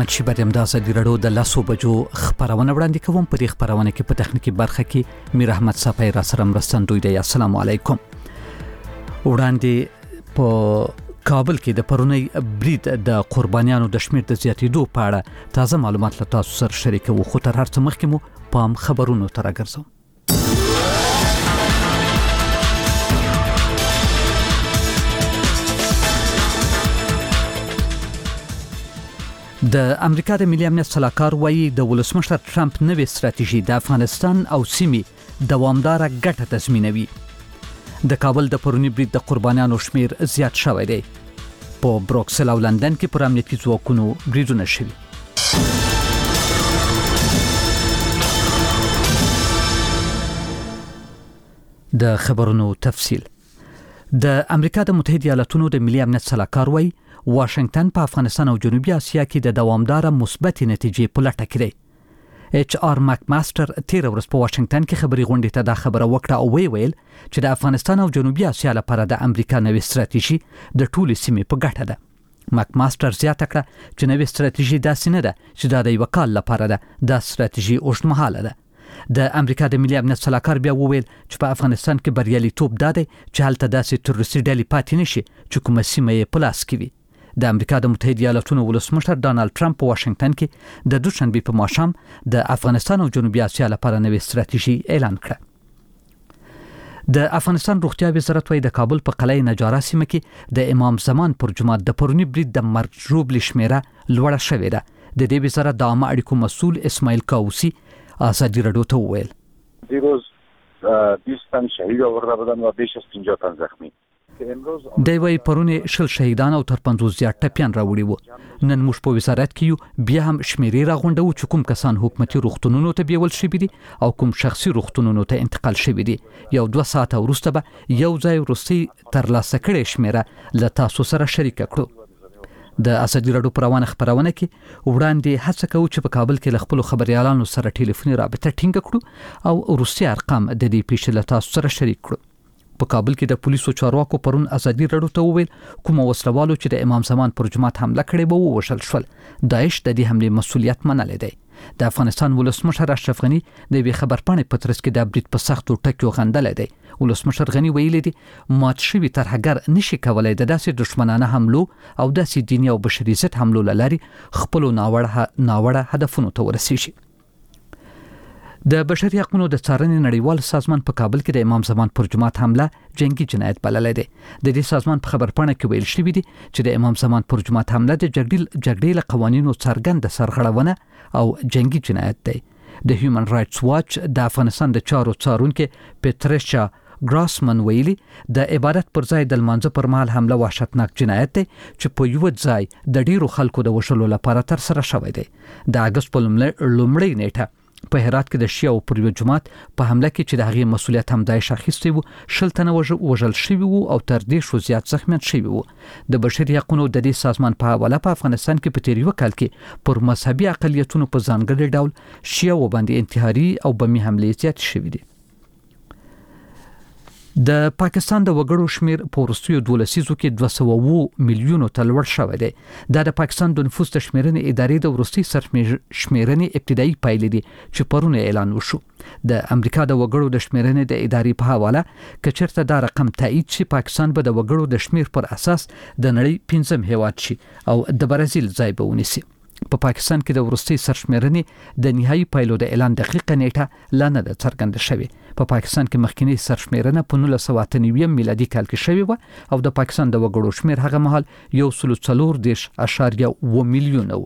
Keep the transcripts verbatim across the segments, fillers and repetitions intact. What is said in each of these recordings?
محمد شیبر امداز دی رادیو د لاسو بجو خبرونه وړاندې کوم. په دې خبرونه کې په تخنیکی برخه کې میر احمد صافی را سره مرستندوی دی. السلام علیکم. وړاندې په کابل کې د پرونی برید د قربانیانو د شمیر د زیاتېدو په اړه تازه معلومات له تاسو سره شریکو. خو تر هر څه مخکې مو پام خبرونو ته راګرځو. د امریکا د ملي امنیت صلاحکار وایي د ولسمشر ټرمپ نوې ستراتیژي د افغانستان او سیمې دوامدار ګټه تضمینوي. د کابل د پرونی برید د قربانیانو شمیر زیات شوی دی. په بروکسل او لندن کې پر امنیتي ځواکونو بریدونه شوي. د خبرونو تفصیل. د امریکا د متحده ایالاتونو د ملي امنیت صلاحکار وایي واشنگټن په افغانستان او جنوبي اسیا کې د دوامدار مثبت نتیجې په لټه کې دی. ایچ آر ماک ماستر تیر ورځ په واشنگټن کې خبري غونډې ته دا خبره وکړه او وی ویل چې د افغانستان او جنوبي اسیا لپاره د امریکا نوې ستراتیژي د ټولې سیمې په ګټه ده. ماک ماستر زیاته کړه چې نوې ستراتیژي داسې نه ده چې دا د یو کال لپاره ده. دا ستراتیژي اوږدمهاله ده. د امریکا د ملي امنیت صلاحکار بیا وویل چې په افغانستان کې بریالیتوب دا دی چې هلته داسې تروریستي ډلې پاتې نشي چې کومه سیمه یې په لاس کې وي. د امریکا د متحده ایالاتونو ولسمشر ډانلډ ټرمپ په واشنگټن کې د دوشنبه په ماښام د افغانستان او جنوبي اسیا لپاره نوې ستراتیژي اعلان کړه. د افغانستان روغتیا وزارت وايي د کابل په قلعه نجاره سیمه کې د امام زمان پر جمعه د پرونی برید د مرګ ژوبل شمیره لوړه شوې ده. د دې وزارت د عامه اړیکو مسؤل اسماعیل کاوسی آزادی رادیو ته وویل دیروز بیست تن شهید آورده بودن و بیش از پنجاه تن زخمی. دی وای پرونه شل شهیدان او تر پنځوس زیات ټپیان راوړي وو. نن موږ په وزارت کې یو بیا هم شمیرې راغونډو چې کوم کسان حکومتي روغتونونو ته بیول شوي دي او کوم شخصي روغتونونو ته انتقال شوي دي. یو دوه ساعته وروسته به یو ځای وروستي ترلاسه کړې شمیره له تاسو سره شریک کړو. د ازادي راډیو پروانه خبرونه کې وړاندې هڅه کوو چې په کابل کې له خپل خبريالانو سره ټلیفوني رابطه ټینګ کړو او وروستي ارقام د دې پیښې له تاسو سره شریک کړو. په کابل کې د پولیسو چارواکو پرون ازادي راډیو ته وویل کوم وسلوالو چې د امام زمان پر جماعت حمله کړې وو وشل شول. داعش د دې حمله مسؤلیت منلې دی. د افغانستان ولسمشر اشرف غنی د وی خبرپاڼې په ترڅ کې د برید په سختو ټکیو غندل دی. ولسمشر غنی ویلي دی مات شوی ترهګر نشي کولای د داسې دشمنانه حملو او داسې دیني او بشري ضد حملو لاري خپل ناوړه ناوړه هدفونو ته ورسیږي. د بشري حقوقو د څارنې نړیوال سازمان په کابل کې د امام زمان پر جماعت حمله جنگي جنایت بللی دی. د دې سازمان په خبرپاڼه کې ویل شوی دی چې د امام زمان پر جماعت حمله د جګړې جګړې له قوانینو څرګند سرغړونه او جنگي جنایت دی. د هیومن رائټس واچ د افغانستان د چارو څارونکو پټریشا ګراسمن ویلي د عبادت پر ځای د لمانځه پر مهال حمله وحشتناک جنایت دی چې په یو ځای د ډیرو خلکو د وشلو لپاره تر سره شوی دی. د اگست په لومړۍ نیټه په هرات کې د شیعه او پر یو جماعت په حمله کې چې د هغې مسؤلیت هم داعش اخیستی وو شل تنه وژل شوي وو او تر دې شو زیات زخمیان شوي وو. د بشري حقوقو د دې سازمان په حواله په افغانستان کې په تیر یو کال کې پر مذهبي اقلیتونو په ځانګړي ډول شیعه وباندې انتحاري او بمي حملې زیات شوي دي. د پاکستان د وګړو شمیر په وروستیو دولسیزو کې دوه سوه اووه میلیونو ته لوړ شوی دی. دا د پاکستان د نفوس د شمیرنې ادارې د وروستي سرشمیرنې ابتدایي پایلې دي چې پرونه اعلان وشو. د امریکا د وګړو د شمیرنې د ادارې په حواله کچرته دا رقم تایید شي پاکستان به د وګړو د شمیر پر اساس د نړۍ پنځم هیواد شي او د برازیل ځای به ونیسي. په پاکستان کې د وروستي سرشمیرنې د نهایي پایلو د اعلان دقیقه نیټه لا نه ده څرګنده شوې. په پاکستان کې مخکینی سرشمیرنه په نولس سوه اته نوي میلادي کال کې شوې و او د پاکستان د وګړو شمیر هغه مهال یو سل څلور دېرش اعشاریه اووه میلیونه و.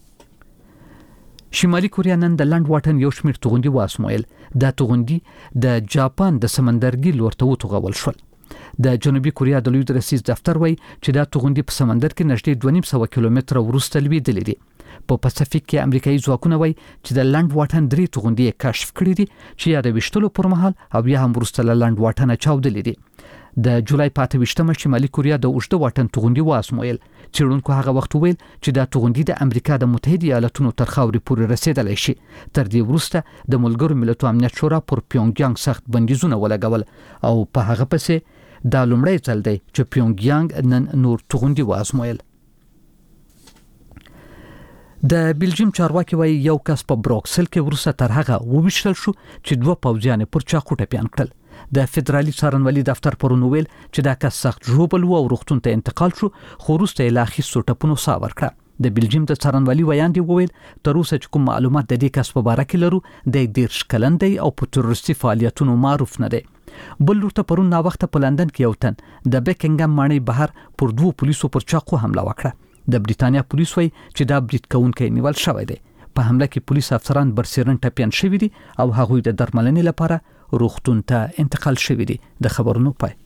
شمالي کوریا نن د لنډ واټن یو شمیر توغندي واسمویل. دا توغندي د جاپان د سمندرګي لور ته وتوغول شول. د جنوبي کوریا د لوی درسیز دفتر وایي چې دا توغندي په سمندر کې نږدې دوه نیم سوه کیلومتره وروسته لوېدلې دي. په پاسفیک کې امریکایي ځواکونه وایي چې د لنډ واټن درې توغندي کشف کړي دي چې یا د وشتلو پر مهال او یا هم وروسته له لنډ واټنه چاودلې دي. د جولای په اته ویشتمه شمالي کوریا د اوږده واټن توغندي واسمویل. څېړونکو هغه وخت ویل چې دا توغندي د امریکا د متحده ایالاتونو تر خاورې پورې رسیدلی شي. تر دې وروسته د ملګرو ملتونو امنیت شورا پر پیونګیانګ سخت بندیزونه ولګول او په هغه پسې دا لومړی ځل دی چې پیونګیانګ نن نور توغندي واسمویل. د بلجیم چارواکي وایي یو کس په بروکسل کې ورسره تر هغه وویشتل شو چې دوه پوځیان پر چاقو ټپيان کړل. د فدرالي څارنوالي دفتر پرون ویل چې دا کس سخت ژوبل و او روغتون ته انتقال شو، خو وروسته یې لا اخیستو ټپونو ساه ورکړه. د بلجیم د څارنوالي ویاندې وویل تر اوسه چې کوم معلومات د دې کس په باره کې لرو د دېرش کلن دی او په تروریستي فعالیتونو معروف نه دی. بل لورته پرون نا وخت په لندن کې یو تن د بیکنګم ماڼۍ بهر پر دوه پولیسو پر چاقو حمله وکړه. د بریتانیا پولیس وایي چې دا برید کوونکی نیول شوی دی. په حمله کې پولیس افسران برسیرن ټپيان شوي دي او هغوی د درملنې لپاره روغتون ته انتقال شوي دي. د خبرونو پای.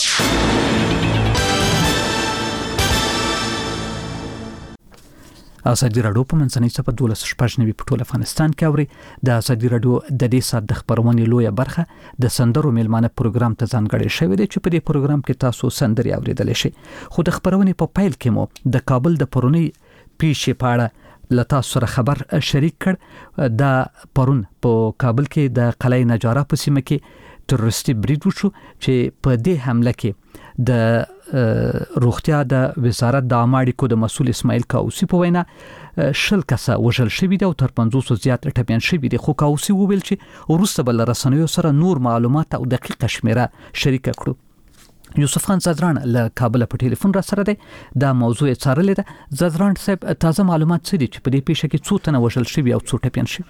ازادي راډیو په منځنۍ صفحه دولس شپږ نوي په ټول افغانستان کې اوري. د ازادي راډیو د دې سات د خبرونې لویه برخه د سندرو میلمانه پروګرام ته ځانګړې شوې ده چې په دې پروګرام کې تاسو سندري اوریدلی شئ. خو د خبرونې په پیل کې مو د کابل د پرونی پیښې په اړه له تاسو سره خبر شریک کړ. د پرون په کابل کې د قلعه نجاره په سیمه کې تروریستي برید وشو چې په دې حمله کې د روغتیا د وزارت د عامه اړیکو د مسؤل اسماعیل کاوسی په وینا شل کسه وژل شوي دي او تر پنځوس زیات ټپيان شوي دي. خو کاوسی وویل چې وروسته بل رسنیو سره نور معلومات او دقیقه شمیره شریک کړو. یوسف خان زدران له کابل په ټلیفون را سره دی. دا موضوع څارلې ده. زدران صاحب تازه معلومات څه دي چې په دې پیښه کې څو تنه وژل شوي او څو ټپيان شوي؟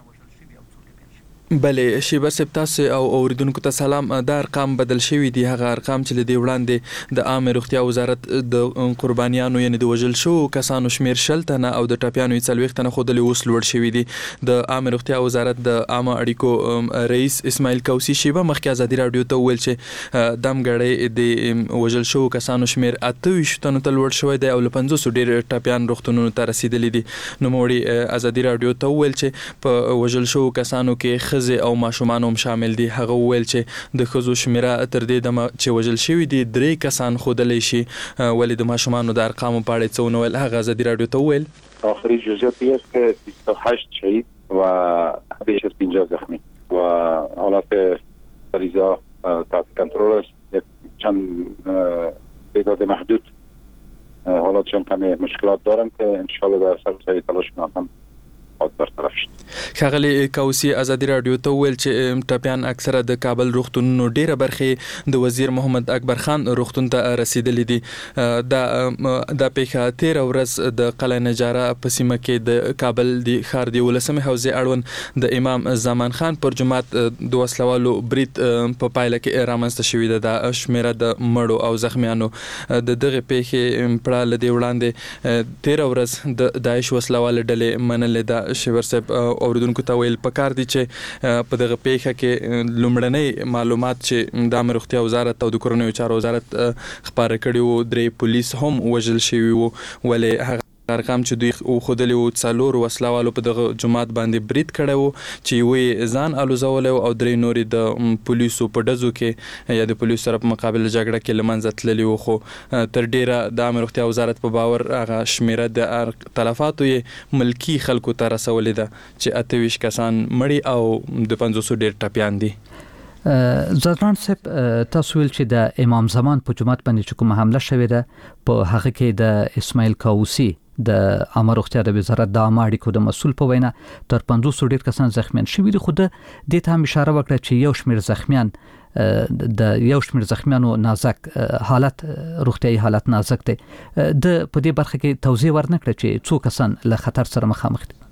بله شیبه صاحب تاسو او اوریدونکو ته سلام. دا ارقام بدل شوي دي، هغه ارقام چې لدی وړاندې د عامه روغتیا وزارت د قربانیانو یعنی د وژل شو کسانو شمیر شل تنه او د ټپیانو څلوېښت تنه خودلی اوس لوړ شوي دي. د عامه روغتیا وزارت د عامه اړیکو رئیس اسماعیل کاوسی شیبه مخکې ازادي راډیو ته وویل چې دم غړی د وژل شو کسانو شمیر اته ویشت تنو ته لوړ شوی دی او له پنځوس ډیر ټپیان روغتونونو ته رسیدلی دي. نو موړي ازادي راډیو ته وویل چې په وژل شو کسانو کې خزه او ماشومان هم شامل دي. هغه ویل چې د خزو شمیره تر دې دمه چې وژل شوي دي درې کسان خودلی شي. ولی د ماشومانو د ارقامو په اړه څه ونه ویل. هغه ازادي راډیو ته ویل آخرین جزئیات است که بیست و هشت شهید و بیش از پنجاه زخمی و حالت مریضا تحت کنترل است. یک چند تعداد محدود حالاتشان کمی مشکلات دارن که انشالله در سر تلاش کنم ښاغلي کاوسی ازادي راډیو ته ویل چې ټپيان اکثره د کابل روغتونونو ډیره برخه د وزیر محمد اکبر خان روغتون ته رسیدلې دي. دا د پیښه تیر ورځ د قلعه نجاره په سیمه کې د کابل د ښار دی ولسمه حوزه اړوند د امام زمان خان پر جماعت د وسلوالو برید په پایله کې رامنځته شوې ده. د شمیره د مړو او زخمیانو د دغه پیښې په اړه د وړاندې تیر ورځ د داعش وسلوال ډلې منلې ده. شیور صاحب اوریدونکو ته ویل پکار دي چې په دغه پیښه کې لومړنۍ معلومات چې د عامه روغتیا وزارت او د کورنیو چارو وزارت خبره کړي وو درې پولیس هم وژل شوي وو. ولې هغه ارقام چې دوی خودلی وو څلور وسلوالو په دغه جماعت باندې برید کړی وو چې یوې ځان الوزولی او درې نورې د پولیسو په ډزو کې یا د پولیسو سره په مقابل جګړه کې له منځه تللي وو. خو تر ډیره د عامه روغتیا وزارت په باور هغه شمیره د تلفاتو یې ملکي خلکو ته رسولې ده چې اته ویشت کسان مړي او د پنځوسو ډیر ټپیان دي. زدران صاحب تاسو ویل چې د امام زمان په جماعت باندې چې کومه حمله شوې ده په هغه کې د اسماعیل کاوسی د عامه روغتیا د وزارت د عامه اړیکو د مسؤل په وینا تر پنځوس ډیر کسان زخمیان شوي دي. خو د دې ته هم اشاره وکړه چې یو شمیر زخمیان د یو شمیر زخمیانو نازک حالت روغتیايي حالت نازک دی. د په دې برخه کې توضیح ورنکړه چې څو کسان له خطر سره مخامخ دي.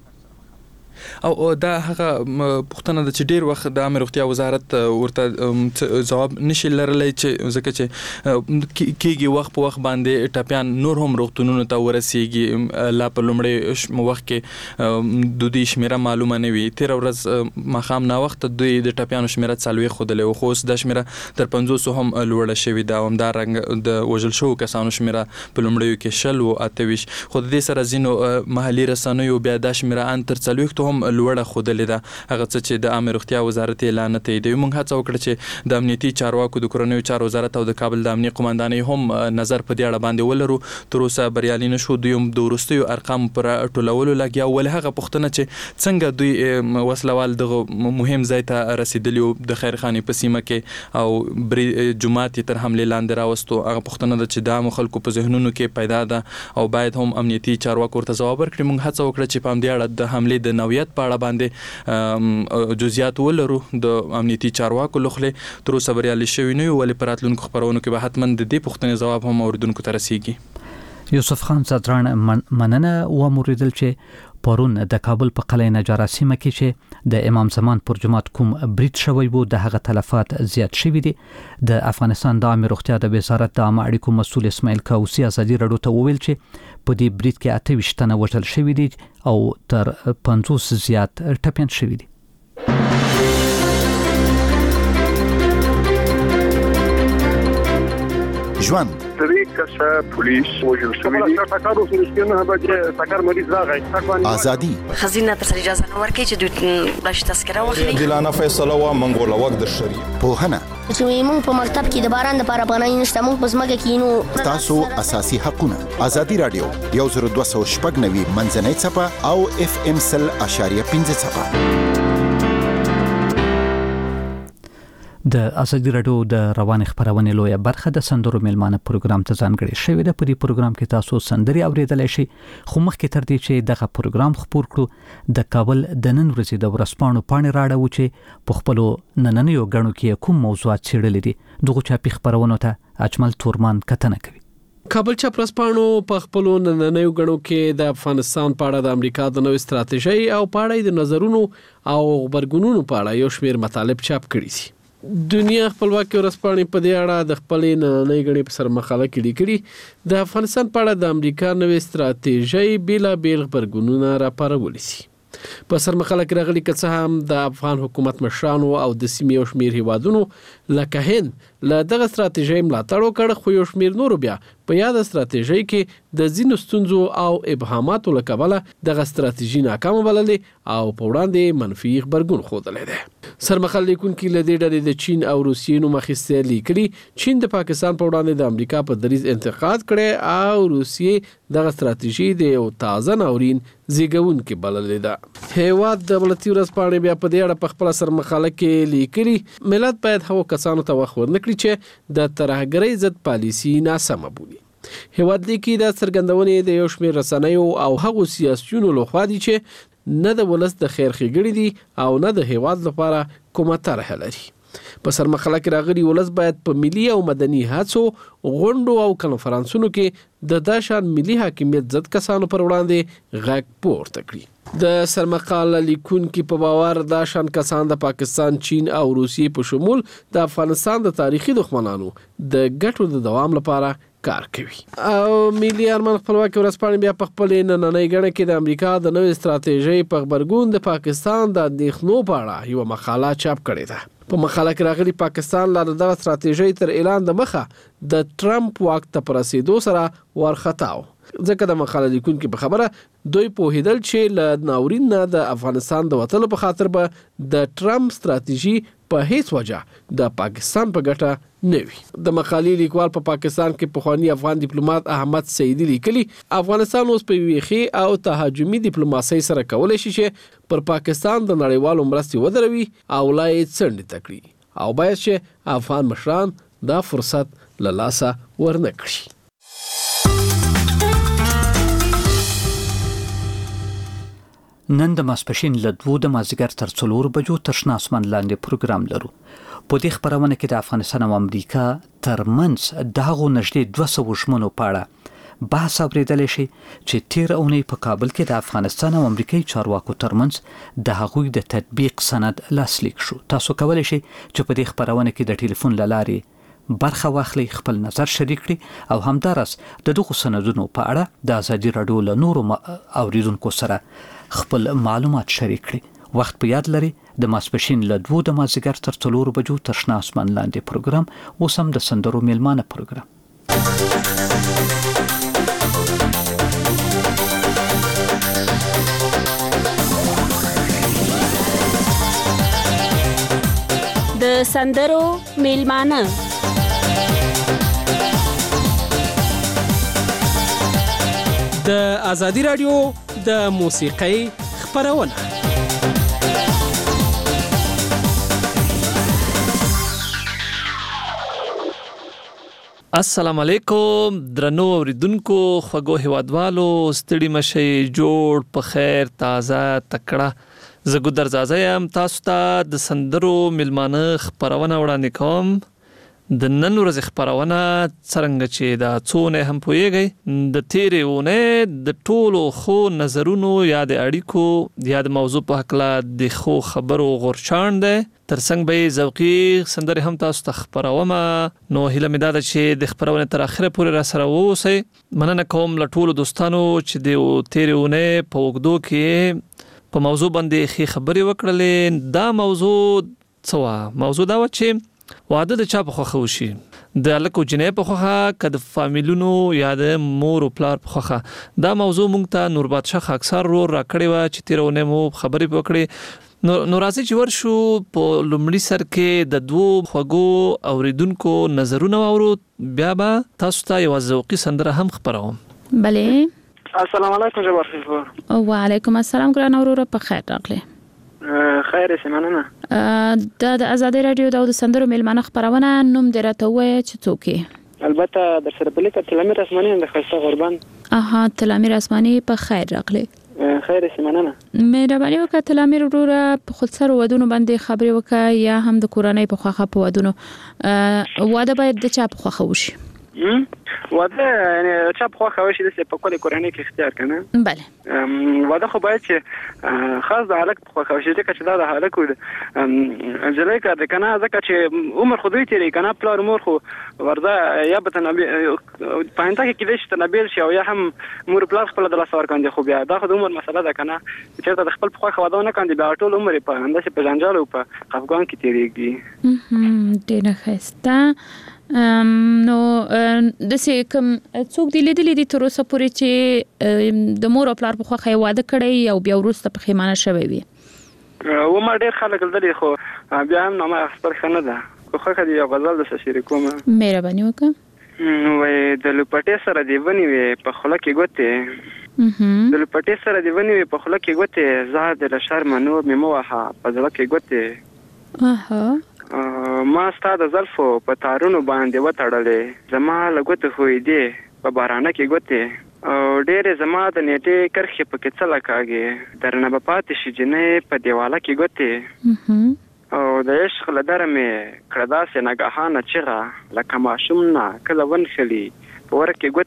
او دا هغه پوښتنه ده چې ډیر وخت د عامه روغتیا وزارت ورته ځواب نشي لرلی چې ځکه چې کېږي وخت په وخت باندې ټپیان نور هم روغتونونو ته ورسیږي. لا په لومړی وخت کې د دوی شمیره معلومه نه وي. تیر ورځ ماښام ناوخته دوی د ټپیانو شمیره څلوېښت ښودلی وو، خو اوس دا شمیره تر پنځوسو هم لوړه شوې ده. همدارنګه د وژل شوو کسانو شمیره په لومړیو کې شل و اته ویشت. خو د دې سره ځینو محلي رسنیو بیا دا شمیره ان تر څلوېښتو هم لوړه خودلې ده. هغه څه چې د عامه روغتیا وزارت اعلان تاییدوي. موږ هڅه وکړه چې د امنیتي چارواکو د کورنیو چارو وزارت او د کابل د امنیتي قومندانۍ هم نظر په دې اړه باندې ولرو. تر اوسه بریالي نشو. دوی هم د وروستیو ارقام پر ټولولو لګیا ول. هغه پوښتنه چې څنګه دوی وسلوال دغه مهم ځای ته رسیدلی د خیرخانې په سیمه کې او جمعات تر حمله لاندې راوستو. هغه پوښتنه ده چې د عامو خلکو په ذهنونو کې پیدا ده او باید هم امنیتي چارواکو ورته ځواب ورکړي. موږ هڅه وکړه چې په همدې اړه د حملې د نوعیت په اړه باندې جزئیات ولرو د امنیتي چارواکو لخوا. تر اوسه بریالي شوي نه یو، ولې په راتلونکو خبرونو کې به حتما د دې پوښتنې ځواب هم اوریدونکو ته رسیږي. یوسف خان زدران مننه و موریدل چې پرون د کابل په قلعه نجاره سیمه کې چې د امام زمان پر جماعت کوم برید شوی وو د هغه تلفات زیات شوي دي. د افغانستان د عامه روغتیا د وزارت د عامه اړیکو مسؤل اسماعیل کاوسی ازادي رادیو ته وویل چې په دې برید کې اته ویشت تنه وژل شوي دي او تر پنځوس زیات ټپیان شوي دي. ژوند سری کسه پولیس وژل شوی دي. ټاکر اوس نشته به ټاکر مریض راغی. ازادي خزینه تر اجازه نه ورکړي چې دوی بلش تذکره واخلي. دلانه فیصله وا منګول وخت در شری پوهنه چې موږ په مکتب کې د باران لپاره پناه نشته. موږ په ځمکه کې نو تاسو اساسي حقونه. ازادي رادیو یو زر دوه سوه شپږ نوي منځنۍ صفه او اف ام سل اشاریه پنځه صفه. د ازادي رادیو د روان خبرونه لویه برخه د سندرو میلمانه پروګرام ته ځانګړې شوې ده. په دې پروګرام کې تاسو سندري اوریدلای شئ. خو مخکې تر دې چې دغه پروګرام خپور کړو د کابل د نن ورځې د ورسپانو پاڼې راړو چې په خپل نننیو غنو کې کوم موضوعات څېړل دي. دغه چاپی خبرونه ته اجمل تورمان کتنه کوي. کابل چاپرسپانو په خپل نننیو غنو کې د افغانستان په اړه د امریکا د نوې ستراتیژي او په اړه د نظرونو او خبرګونونو په اړه یو شمېر مطالب چاپ کړي دي. دنیا خپلواکي ورځپاڼې په دې اړه د خپلې نننۍ غړي په سر مقاله کې لیکلي د افغانستان په اړه د امریکا نوې ستراتیژي بیلابیل خبرګونونه راپارولي دي. په سر مقاله کې راغلي که څه هم د افغان حکومت مشرانو او د سیمې یو شمېر هیوادونو لکه هند له دغه ستراتیژۍ ملاتړ وکړ، خو یو شمېر نورو بیا په یاد ستراتیژۍ کې د ځینو ستونزو او ابهاماتو له کبله دغه ستراتیژي ناکامه بللې او په وړاندې منفي خبرګون ښودلی دی. سرمقاله لیکونکي له دې ډلې د چین او روسیې نوم اخیستی لیکلي چین د پاکستان په وړاندې د امریکا په دریځ انتقاد کړی او روسیې دغه ستراتیژي د یو تازه ناورین زیږونکې بللې ده. هیواد د دولتي ورځپاڼې بیا په دې اړه په خپله سرمقاله کې لیکلي ملت باید هغو کسانو ته وخت ورنکړي چې د ترهګرۍ ضد پالیسي ناسمه بولي. هیواد لیکي د څرګندونې د یو شمېر رسنیو او هغو سیاسیونو لخوا دي چې نه د ولس د خیر ښېګڼې دي او نه د هیواد لپاره کومه طرحه لري. په سرمقاله کې راغلي ولس باید په ملي او مدني هڅو، غونډو او کنفرانسونو کې د دا شان ملي حاکمیت ضد کسانو پر وړاندې غږ پورته کړي. د سرمقاله لیکونکي په باور دا شان کسان د پاکستان، چین او روسیې په شمول د افغانستان د تاریخي دښمنانو د ګټو د دوام لپاره کار کوي. او ملي ارمان خپلواکي ورځپاڼې بیا په خپل نننۍ غړ کې د امریکا د نوې ستراتیژۍ په خبرګون د پاکستان د اندېښنو په اړه یو مقاله چاپ کړې ده. په مقاله کې راغلي پاکستان لا دغه ستراتیژۍ تر اعلان د مخه د ټرمپ واک ته پر رسیدو سره ورخطاو. ځکه د مقاله لیکونکي په خبره دوی پوهیدل چې له ناورین نه د افغانستان د وتلو په خاطر به د ټرمپ ستراتیژي په هیڅ وجه د پاکستان په ګټه نه وي. د مقالې لیکوال په پا پاکستان کې پخوانی افغان ډیپلوماټ احمد سعیدي لیکلي افغانستان اوس په ویخي او تهاجمي ډیپلوماسۍ سره کولای شي چې پر پاکستان د نړیوالو مرستې ودروي او لا یې څنډې ته کړي او باید چې افغان مشران دا فرصت له لاسه ورنه کړي. نن د ماسپښین له دوو د مازدیګر تر څلورو بجو تر شنه اسمان لاندې پروګرام لرو. په دې خبرونه کې د افغانستان او امریکا ترمنځ د هغو نږدې دوه سوه ژمنو په اړه بحث اورېدلی شي چې تیر اونۍ په کابل کې د افغانستان او امریکایي چارواکو ترمنځ د هغوی د تطبیق سند لاسلیک شو. تاسو کولی شئ چې په دې خبرونه کې د ټلیفون له لارې برخه واخلي، خپل نظر شریک کړي او همداراز د دغو سندونو په اړه د ازادي راډیو له نورو اوریدونکو سره خپل معلومات شریک کړي. وخت په یاد لري د ماسپښین له دوو د مازدیګر تر څلورو بجو تر شنه اسمان لاندې پروګرام اوس هم د سندرو میلمانه پروګرام. د سندرو میلمانه د ازادي رادیو د موسیقۍ خبرونه. السلام علیکم درنو اوریدونکو خوږو هیوادوالو ستړي مشي جوړ په خیر تازه تکړه زه ګودر زازه یم تاسو ته د سندرو میلمانه خبرونه وړاندې کوم. د نن ورځې خبرونه څرنګه چې دا څونه هم پوهیږي د تیرې ونه د ټولو خو نظرونو یا د اړیکو یا د موضوع په حق لا د خو خبرو غورچاڼ ده ترڅنګ به ذوقي سندرې هم تاسو ته خبروم. نو هیله مې ده چې د خبرونه تر اخره پورې را سره ووسئ. مننه کوم له ټولو دوستانو چې د تیرې ونه په وګدو کې په موضوع باندې خې خبرې وکړلې. دا موضوع څه موضوع دا و چې واده د چا په خوخه وشي د الکو جنې په خوخه که د فامیلونو یا د مور او پلار په خوخه. دا موضوع مونږ ته نور بادشاه اکثر رو را کړی و چې تیرونه مو خبرې وکړي. نو نو راځي چې ورشو په لومړي سر کې د دوو خوګو اوریدونکو نظرونه اورو بیا به تاسو ته یو ذوقي سندره هم خبروم. بله السلام علیکم جواب خیر. و علیکم السلام ګران اورور په خیر راغلی. خیر سمانه. د ازادي رادیو د سندرو میلمانه خبرونه نوم درته وای چې څوک البته در سره بلیک تلامیر اسماني د خسته قربان. اها تلامیر اسماني په خیر راغلی. خیر سمانه. مهرباني وکړه تلامیر وروره په خود سره ودونو باندې خبرې وکړه یا هم د کورنۍ په خوخه په ودونو واده باید د چا په خوخه وشي؟ واده یعنی چا په خوخه وشي د په کله کورنۍ کې اختیار کنه. بله واده خو باید چې خاص د حالک په خوخه وشي ځکه چې دا د حالک جلای کار دی کنه ځکه چې عمر خو دوی تیری کنه پلار مور خو ورده یا به تنبی پاینته کې کېدای شي تنبیل شي او یا هم مور پلار خپل د لاس ور کاندي خو بیا دا خو د عمر مسله ده کنه چې د خپل په خوخه واده نه کاندي بیا ټول عمر په انداسه په جنجال او په خفګان کې تیریږي. ډېر ښه. نو د سې کوم څوک دی لیدلې دي تر اوسه پورې چې د مور او پلار په خوخه واده کړی او بیا وروسته په خیمانه شوی وي؟ و ما ډېر خلک دلته خو بیا هم نو ما خبر خنه ده خو خو دی یو غزل د شریکوم. مهرباني وکړه. نو د لپټې سره دی ونی وي په خله کې ګوته د لپټې سره دی ونی وي په خله کې ګوته زاد له شرم نو مې موها په ځل کې ګوته. اها ما ستاد زلفو په تارونو باندې وټړلې زما لګوت خوې دی په بارانه کې ګوته او ډېر زما د نیټه کرخه په کې څلا کاږي درنه په پاتې شي جنې په دیواله کې ګوته او د عشق لدار مې کړدا سه نگاهانه چغه لکه ماشوم نه کله ونخلی په ور کې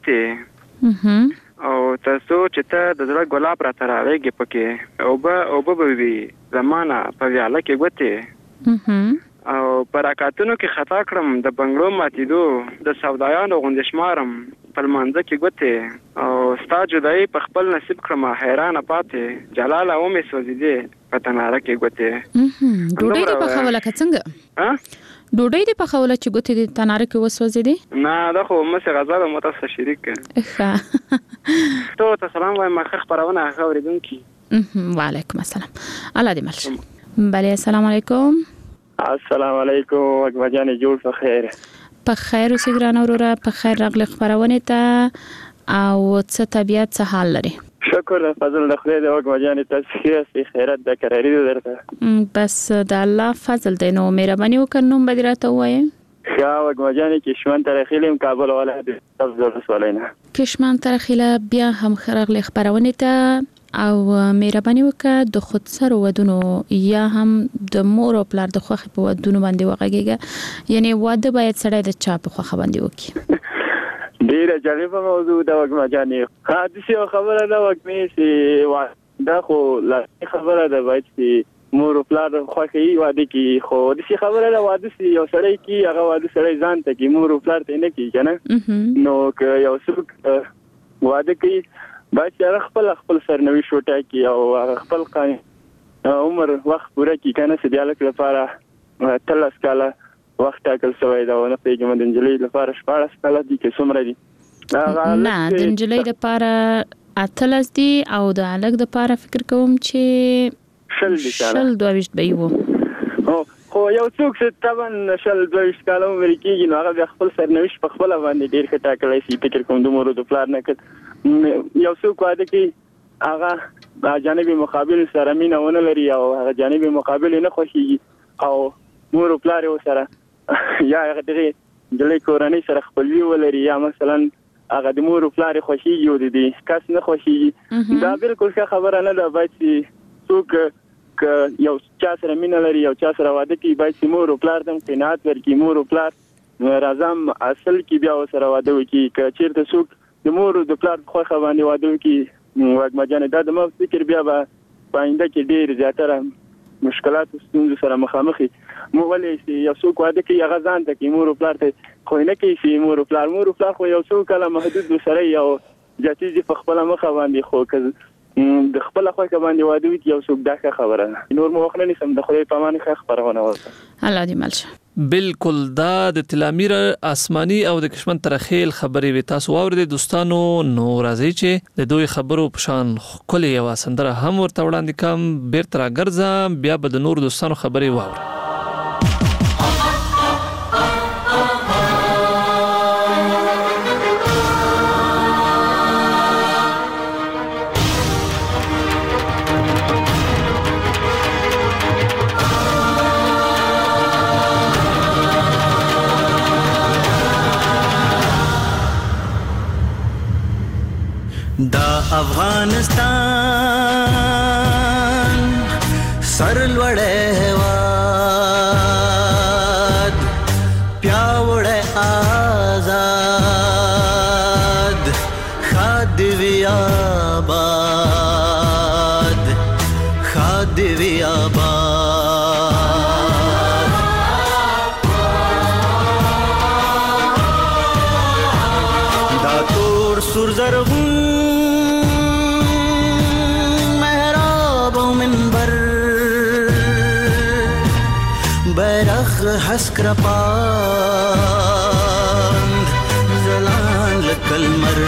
ګوته او تاسو چې ته د زړه ګلاب را تراويږي پکې او به او به وي زمانہ په ویاله کې ګوته او پراکاتونو کې خطا کړم د بنگلو ماتیدو د سودایانو غوندشمارم په منځ کې ګوته او ستا جدای په خپل نصیب کړم حیران پاتې جلال او مې سوځیدې په تناره کې ګوته. ډوډۍ دې په خوله کې څنګه؟ ها ډوډۍ دې په خوله چې ګوته دې تناره کې وسوځیدې؟ نه دا خو مې غزل مو تاسو شریک کړ. ښه ته ته سلام وایم ما خبرونه اوریدونکي. وعلیکم السلام. الله دې مل. بله السلام علیکم. السلام علیکم وګمجان جوړ په خیر. په خیر اوسې ګران اورورا په خیر راغلی خبرونه ته او څه طبيعت څه حال لري؟ شکر فضل د خدای د وګمجان تاسو په خیرات د قراری درته بس د الله فضل دی. نو مهرباني وکړئ به راته وایي. ښه وګمجان کشمن ترخیلم کابل ولایت تفضل وسولینا کشمن ترخیله بیا هم خراغلی خبرونه ته او مهرباني وکړه د خود سره ودونو یا هم د مور او پلار د خوخه په ودونو باندې وغږیږي یعنی واده باید سړی د چا په خوخه باندې وکړي. ډیره جالبه موضوع دا وګما جانې حادثه خبره دا وګمې سي دا خو لا خبره ده باید چې مور او پلار خوخه یې واده کی خو د سی خبره دا واده سي یو سړی کی هغه واده سړی ځان ته کی مور او پلار ته نه کی کنه نو که یو څوک واده کوي باید چې خپل خپل سرنوي شوټه کی او خپل قانون عمر وخت پوره کی کنه چې دیالک لپاره تلس کاله وخت ټاکل شوی دا ونه پیګم د انجلۍ لپاره شپږ کاله دي کې څومره دي نه د انجلۍ لپاره اتلس دي او د الګ لپاره فکر کوم چې شل دي شل دوه وشت به وو او خو یو څوک چې طبعا شل دوه کال عمر کېږي نو هغه خپل سرنوشت په خپل باندې ډیر ښه ټاکلی شي. فکر کوم د مور د پلار نه کړ یو څوک واده کوي هغه د جانب مقابل سره مینه ونه لري او هغه جانب مقابل نه خوښي او مور او پلار سره یا هغه دغه د لې کورنۍ سره خپلوي ولري یا مثلا هغه د مور او پلار خوښي یو دي کس نه خوښي دا بالکل ښه خبره نه ده. باید چې څوک ک یو چا سره مینه لري یو چا سره واده کوي باید چې مور او پلار دم قناعت ورکړي. مور او پلار راځم اصل کې بیا سره واده وکړي که چیرته څوک د مور او د پلار خو باندې واده وکړي واګما جان دا د مو فکر بیا به پاینده کې ډیر زیاتره مشکلات او ستونزې سره مخامخ مو ولې چې یو څوک واده کوي هغه ځان ته کې مور او پلار ته خو نه کوي چې مور او پلار مور او پلار خو یو څوک کله محدود سره یو جاتیږي په خپل مخ باندې خو که د خپل خو باندې واده وکړي یو څوک دا خبره نور مو وخت نه سم د خدای په امان ښه خبرونه ورته الله دې ملشه. بالکل دا د تلامیر آسماني او د کشمن ترخیل خبرې وي. تاسو واورئ دوستانو نو راځي چې د دوی خبرو په شان خولي یو سندره هم ورته وړاندې کوم بیرته راګرځم بیا به د نور دوستانو خبرې واورئ. دا افغانستان سرلوړی هېواد پیاوړی آزاد ښاد دې وي آباد ښاد دې وي آباد دا تور سور زرغون حسک رپاند زلان لکلمر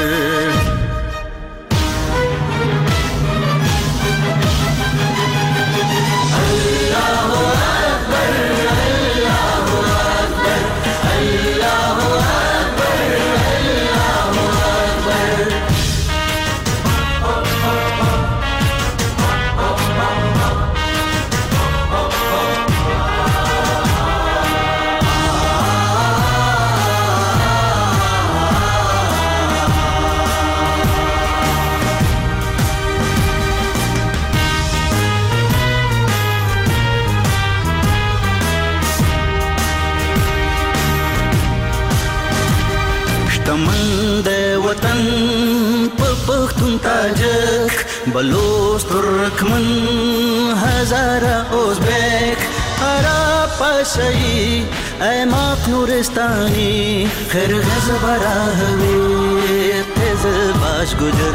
تاجک بلوچ ترکمن هزاره ازبک عرب پشایی ایماق نورستانی خرغز براهوی تز باش گجر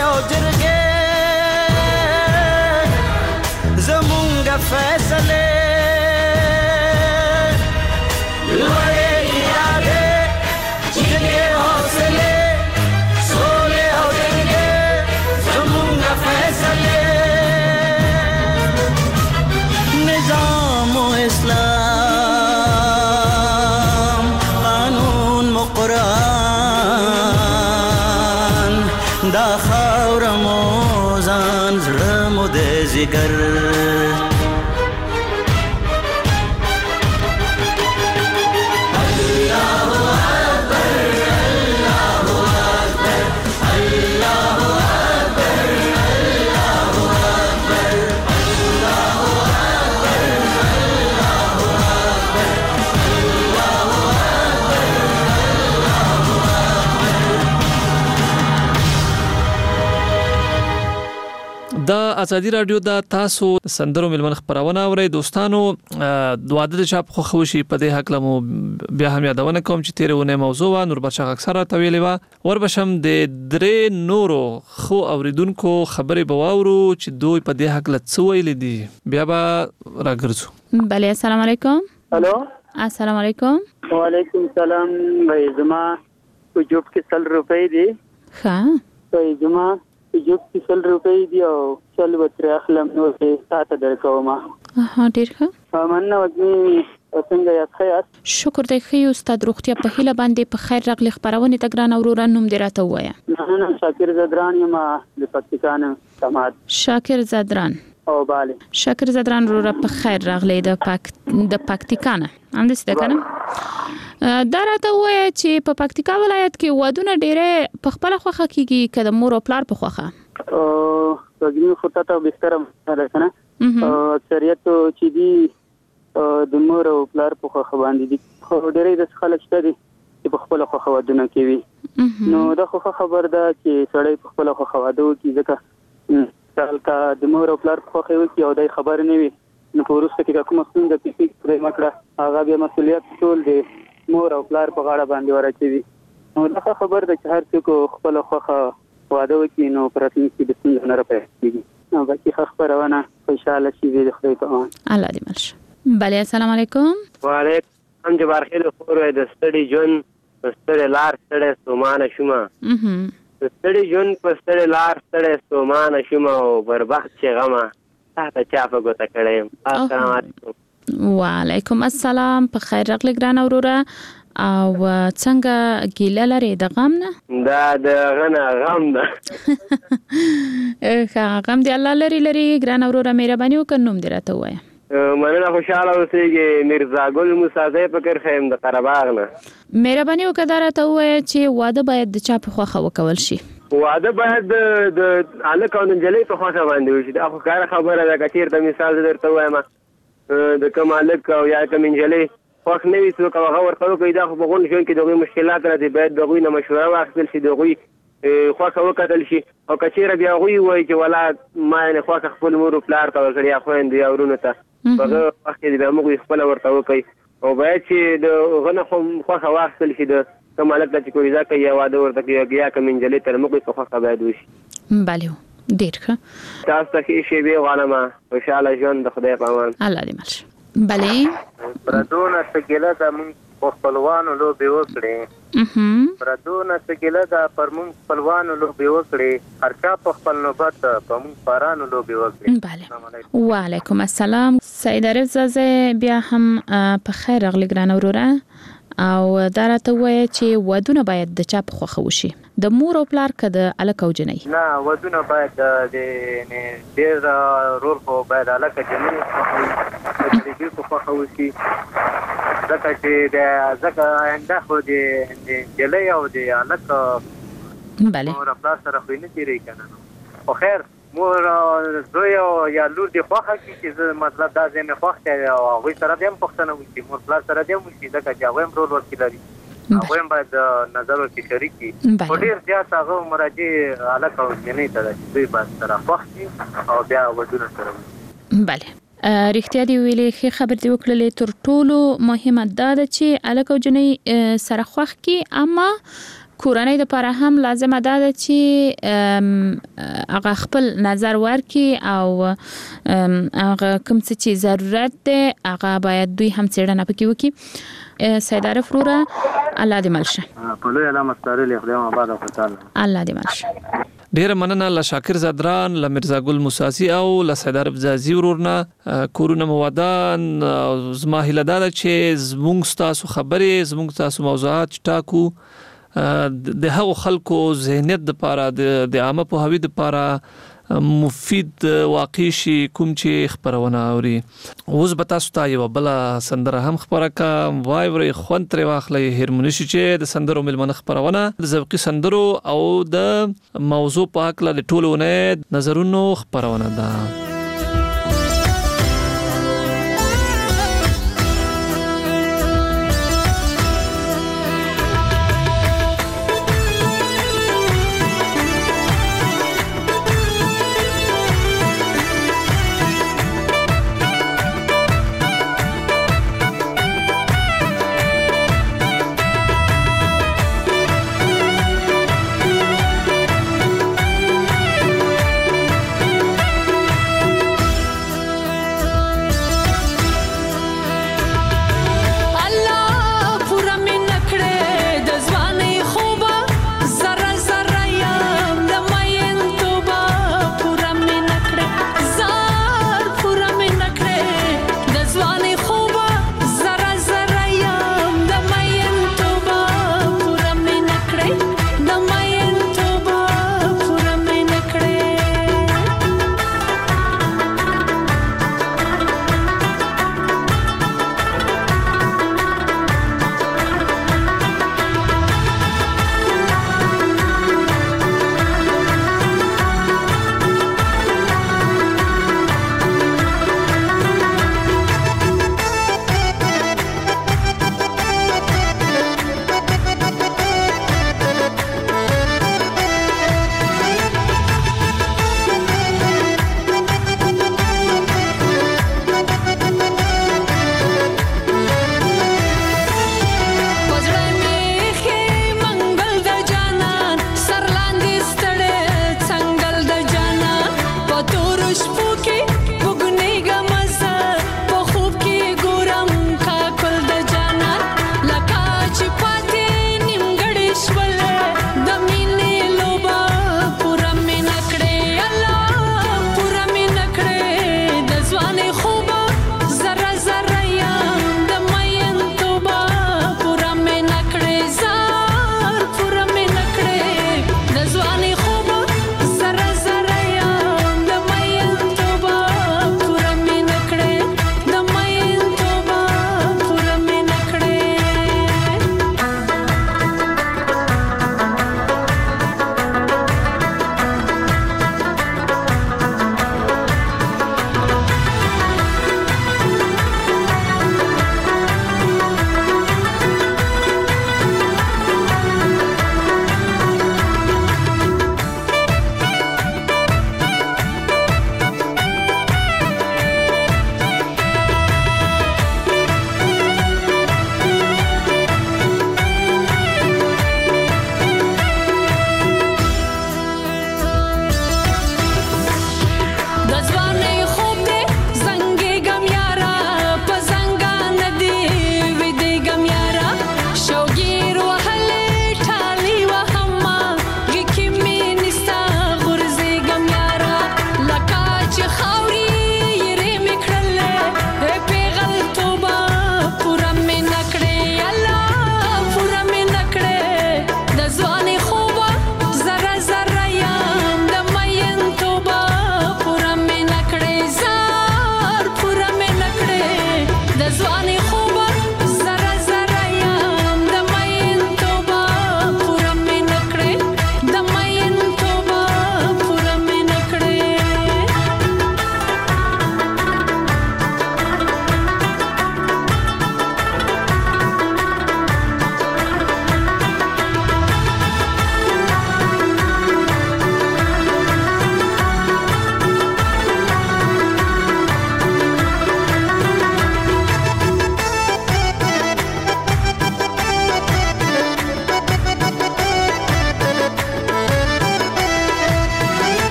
फैसले جگر د ازادي رادیو د تاسو سندرو ملمن خبرونه اوري دوستانو د واده د چاپ خو خوشي په دې حق لمو بیا هم یادونه کوم چې تیرونه موضوع و نور بچا اکثره تویلې و ور بشم د درې نورو خو اوریدونکو خبرې بواورو چې دوی په دې حق لڅویل دي بیا به راګرځو. بله السلام علیکم. الو السلام علیکم. وعلیکم السلام. وای زما په جوب کې سل روپۍ دي. ها وای زما جوب کې سل روپۍ دي او چل وتر اخلم نو څه ساته درکوما. ها ډیر ښه. مننه وځي څنګه یې خیاط. شکر دې خې استاد روغتیا په هیله باندې په خیر راغلی خبرونه تګران اورور نوم دې راته وایا. نه نه شاکر زدران یم د پکتیکان سماعت. شاکر زدران او bale شاکر زدران رو په خیر راغلی د پاک د پکتیکان هم دې څه کنه دا راته وایي چې په پکتیکا ولایت کې ودونه ډېره په خپل خوخه کیږي کله مور او پلار په خوخه او وګړي خطه ته بهتره ده کنه اکثریت چې دی د مور او پلار په خوخه باندې دي خو ډېرې د خلک شته دي چې په خپل خوخه ودونه کوي نو دا خو خبر ده چې سړی په خپل خوخه واده کوي ځکه تلکه د مور او پلار په خوخه وي او دای خبر نه وي نو ورسته کې کوم څنګه چې فکر یې مکړه هغه به مسولیت ټول دی مور او پلار په غاړه باندې ورچوي نو دا خبر ده چې هر څوک خپل خوخه واده وکړي نو پراتنیکی د څنګه نه راپېږي نو باقي خبرونه خوشاله شي د خدای په امان الله دې مرشه. بله السلام علیکم. وعلیکم جبار خیر خور د ستړي جون ستړي لار ستړي سومانه شوما ستړي جون په ستړي لار ستړي سومانه شوما او بربخت چې غما تاسو چا په ګوته کړم. السلام علیکم. وعلیکم السلام. په خیر راغلی ګران اوروره او څنګه ګیله لري د غم نه؟ دا د غنه غم ده. ښه غم دی الله لري لري ګران اوروره مهرباني وکړه نوم دې راته ووایه. مننه خوشاله اوسېږي میرزا ګل موسی فکر خیم د قرهباغ نه. مهرباني وکړه دا راته ووایه چې واده باید د چا په خوښه وکول شي؟ واده باید د هلک او نجلۍ په خوښه باندې وشي. دا خو ښکاره خبره ده که چېرته مثال زه درته ووایم د کوم هلک او یا کوم نجلۍ خوښ نه وي څوک او هغه ورته وکړي دا خو په غونډ ژوند کې د هغوی مشکلات راځي باید د هغوی نه مشوره واخیستل شي د هغوی خوښه وکتل شي او که چېرې بیا هغوی ووایي چې ولا ما یعنې خوښه خپل مور و پلار ته ورکړي یا خویندو یا ورونو ته په هغه وخت کې بیا موږ خپله ورته وکړئ او باید چې د هغه نه خوښه واخیستل شي د کوم هلک ته چې کوریزه کوي یا واده ورته کوي یا کوم نجلۍ ته موږ په خوښه باید وشي. بله ډېر ښه. تاسو ته ښې شېبې غواړم خوشحاله ژوند د خدای په امان. الله دې مرشه. بله پردونه څه د مونږ په خپلوانو لوبې وکړې پردونه څه د پر مونږ خپلوانو لوبې وکړې هر چا په خپل نوبت په مونږ پارانو لوبې وکړې. بله وعلیکم السلام. سید عارف زازه بیا هم په خیر راغلی ګران وروره او دا راته ووایه چې ودونه باید د چا په خوښه وشي د مور او پلار که د هلک او جنۍ؟ نه ودونه باید د ډېر رول خو باید هلک جنۍ د په خوښه وشي ځکه چې د ځکه آینده خو د نجلۍ او د هلک مور او پلار سره خو یې نه تېرېږي که نه خو خیر مور زوی او یا لور دې خوښه کړي چې زه مطلب دا ځای مې خوښ دی او هغوی سره دې هم پوښتنه وشي مور پلار سره دې هم وشي ځکه چې هغوی هم رول ورکې لري هغوی هم باید نظر ورکې شریک کړي خو ډېر زیات هغه مراجع هلک او نجلۍ ته ده چې دوی باید سره خوښ شي او بیا ودونه سره وشي. بله رښتیا دې ویلې ښې خبر دې وکړلې تر ټولو مهمه دا ده چې هلک او جنۍ سره خوښ کړي اما کورنۍ دپاره هم لازمه دا ده چې هغه خپل نظر ورکړي او هغه کوم څه چې ضرورت دی هغه باید دوی هم څېړنه پکې وکړي. سید عارف وروره الله دې مل شه. په لویه علامه ستارلې خدای مو آباد او خوشحاله. الله دې مل شه. ډیره مننه له شاکر زدران له میرزا ګل موسی او له سید عارف زازي ورورنه کورونه موادان زما هیله ده چې زموږ ستاسو خبرې زموږ ستاسو موضوعات ټاکو د هغو خلکو ذهنیت د پاره د عامه پوهاوي د پاره مفید واقع شي کوم چې خبرونه اوري. اوس به تاسو ته یو بل سندره هم خبره کا وای وری خون تر واخلې هرمونی شي چې د سندرو ملمنه خبرونه د ذوقي سندرو او د موضوع په اړه د ټولونه نظرونو خبرونه ده.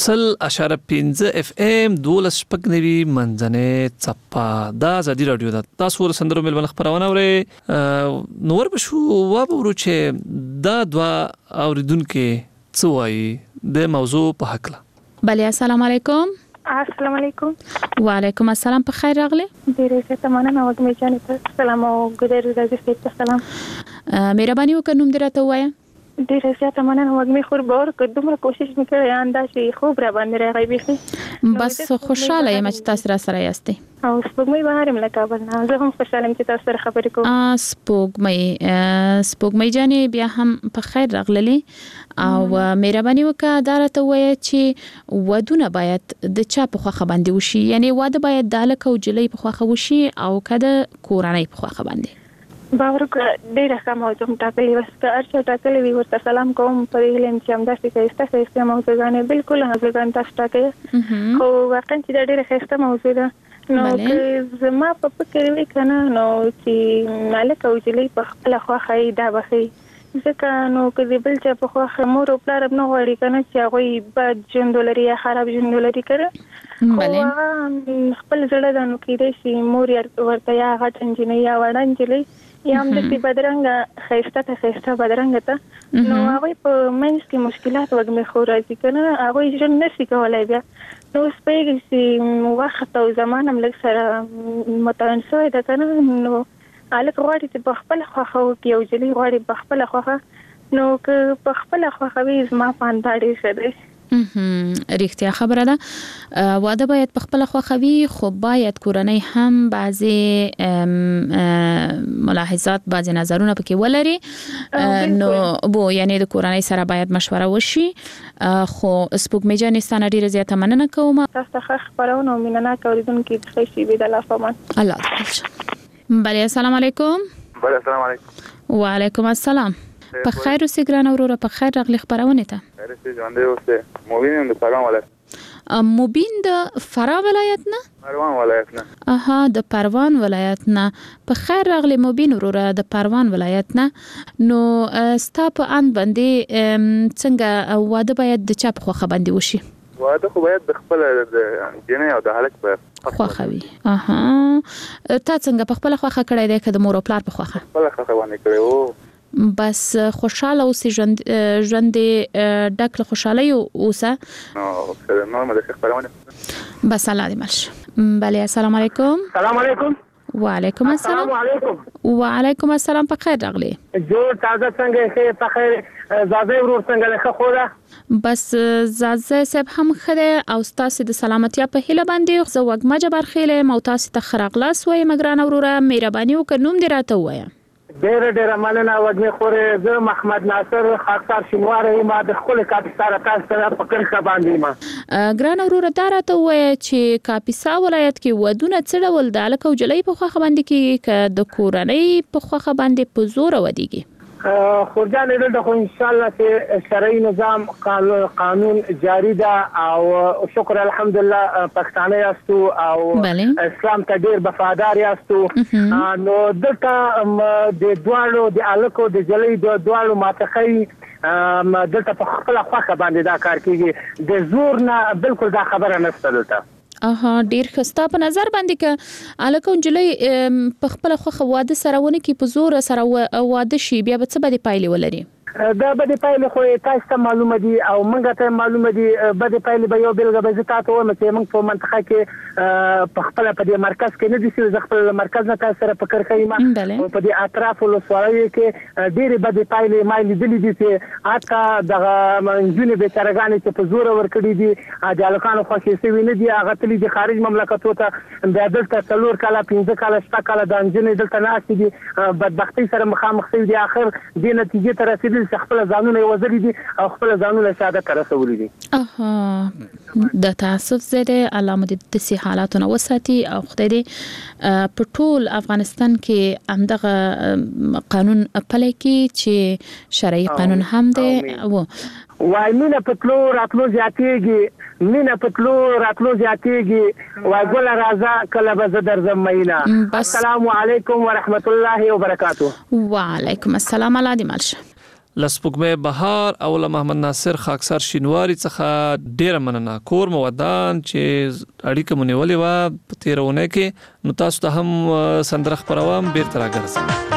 سل اشاره پنځه اف ام دولس شپږ نوي منځنه چپا دا ازادي رادیو ده. تاسو ور سندرو ململ خبرونه اورئ نور بشو وابورو چې دا دوا اوریدونکو څوای د موضوع په حق لا. بله السلام علیکم. السلام علیکم. وعلیکم السلام. په خیر راغلی. ډیره ښه مننه وګمې جانې ته سلام او ګډر راځي ته سلام. مهرباني وکړئ نوم دې راته ووایه. ډیره زیاته مننه وګمې خور باور کړ دومره کوشش وکړې انداسې خوب را باندې راغی بيخي. بس خوشاله یم چې تاسو را سره یاستئ. او سپوږمۍ بهارم لکه بل نه زه هم خوشاله یم چې تاسو سره خبرې کوم. ا سپوږمۍ سپوږمۍ جانې بیا هم په خیر راغللی او مهرباني وکړه دا راته وایه چې ودونه باید د چا په خوخه باندې وشي، یعنی واده باید د هلک او جلۍ په خوخه وشي او که د کورنۍ په خوخه باندې. باور وکړه ډېره ښه موضوع م ټاکلې وه که هر چا ټاکلې وي ورته سلام کوم په دې هیله یم چې همداسې ښایسته ښایسته موضوعګانې بالکل موضوعګانې تاسو ټاکئ خو واقعا چې دا ډېره ښایسته موضوع ده. نو که زما په فکر وي که نه نو چې هلک او جلۍ په خپله خوښه یې دا به ښایي ځکه نو که د بل چا په خوښه مور او پلار هم نه غواړي که نه چې هغوی بد ژوند ولري یا خراب ژوند ولري که نه خو هغه خپل زړه ده نو کیدای شي مور ورته یا غټه نجلۍ یا وړه نجلۍ یا هم داسې بدرنګه ښایسته ته ښایسته بدرنګه ته نو هغوی په منځ کې مشکلات وږمې خو راځي که نه هغوی ژوند نه شي کولی بیا. نو اوس پوهېږي چې وخت او زمان هم لږ سره متعین شوی ده که نه نو هلک غواړي چې په خپله خوښه وکړي او جلۍ غواړي په خپله خوښه نو که په خپله خوښه وي زما په اند دا ډېر ښه دی. رښتیا خبره ده واده باید په خپله خوښه وي خو باید کورنۍ هم بعضې ملاحظات بعضې نظرونه پکې ولري نو بو یعنی د کورنۍ سره باید مشوره وشي. خو سپوږمۍ جانې ستا نه ډېره زیاته مننه کوم. تاسو ته ښه خپرونه او مینهناکه اورېدونکي د ښې شېبې د الله په امان. الله تعالی. بله السلام علیکم. بله السلام علیکم. وعلیکم السلام. په خیر اوسې ګرانه وروره په خیر راغلې خپرونې ته. خیر اوسې ژوندی اوسې. مبین یم د پروان ولایت. مبین د فرا ولایت نه؟ پروان ولایت نه. اها د پروان ولایت نه. په خیر راغلې مبین وروره د پروان ولایت نه. نو ستا په اند باندې څنګه واده باید د چا په خوښه باندې وشي؟ واده خو باید د خپله د جنۍ او د هلک په خوښه وي. اها تا څنګه په خپله خوښه کړی دی که د مور او پلار په خوښه؟ خپله خوښه باندې کړی وو. بس خوشاله اوسې ژوند ژوند ډک له خوشحالۍ اوسه. نو نورمه د خبرونه بس الله دې مل شه. بله السلام علیکم. سلام علیکم. وعلیکم السلام. السلام علیکم. وعلیکم السلام. په خیر راغلی. جوړ تازه څنګه ښه په خیر زازه ورور څنګه له ښه خو ده؟ بس زازه صاحب هم ښه دی او ستاسې د سلامتیا په هیله باندې زه وږمه جبار خیل یم او تاسې ته ښه راغلاست وایم ګرانه وروره. مهرباني وکړه نوم دې راته ووایه. ډېره ډېره مننه وږمې خورې. زه محمد ناصر خاکسار شینواری یم د ښکلې کاپیسا تاسو سره په کرښه باندې یم. ګرانه وروره دا راته ووایه چې کاپیسا ولایت کې ودونه څه ډول د هلک او جلۍ په خوښه باندې کېږي که د کورنۍ په خوښه باندې په زوره ودیږي؟ خورجانې دلته خو انشاءالله چې شرعي نظام قانون جاری ده او شکر الحمدلله پښتانه یاستو او اسلام ته ډېر وفادار یاستو. نو دلته د دواړو د هلکو د جلۍ د دواړو ماتخۍ دلته په خپله خوښه باندې دا کار کېږي. د زور نه بالکل دا خبره نشته دلته. اها ډیر ښه. ستا په نظر باندې که هلک او نجلۍ په خپله خوښه واده سره ونه کړي په زور سره واده شي بیا به څه بدې پایلې ولري؟ دا بدې پایلې خو تاسو ته معلومه دي او موږ ته معلومه دي. بدې پایلې به یو بېلګه به زه تاسو وایم چې موږ په منطقه کې په خپله په دې مرکز کې نه دي چې زه خپل مرکز نه تاسو سره په کرښه یم او په دې اطرافو ولسوالیو کې ډېرې بدې پایلې ما لیدلې دي چې حتی دغه نجونې بېچارهګانې چې په زوره ورکړي دي د هلکانو خوښې شوي نه دي هغه تللي دي خارج مملکتو ته بیا دلته څلور کاله پنځه کاله شپږ کاله دا نجونې دلته ناستې دي بدبختۍ سره مخامخ شوي دي. آخر دې نتیجې ته رسېدلي چې خپل ځانونه یې وزري دي او خپل ځانونه شهادت ته رسولي دي. اها د تاسف زده الله مو د داسې حالاتو نه وساتي او خدای دې په ټول افغانستان کې همدغه قانون پلی کړي چې شرعي قانون هم دی. وای مینه په تلو راتلو زیاتېږي مینه په تلو راتلو زیاتېږي وای ګله راځه کله به زه درځم مینه. السلام علیکم ورحمت الله وبرکاتو. وعلیکم السلام. الله دې مل شه. لسپګمې بهار او له محمد ناصر خاکسار شینواری څخه ډیر مننه. کور مو ودان چې اړیکه مونږ ولې و په تیرونه کې نو تاسو ته هم سندره خبروم بیرته راګرځم.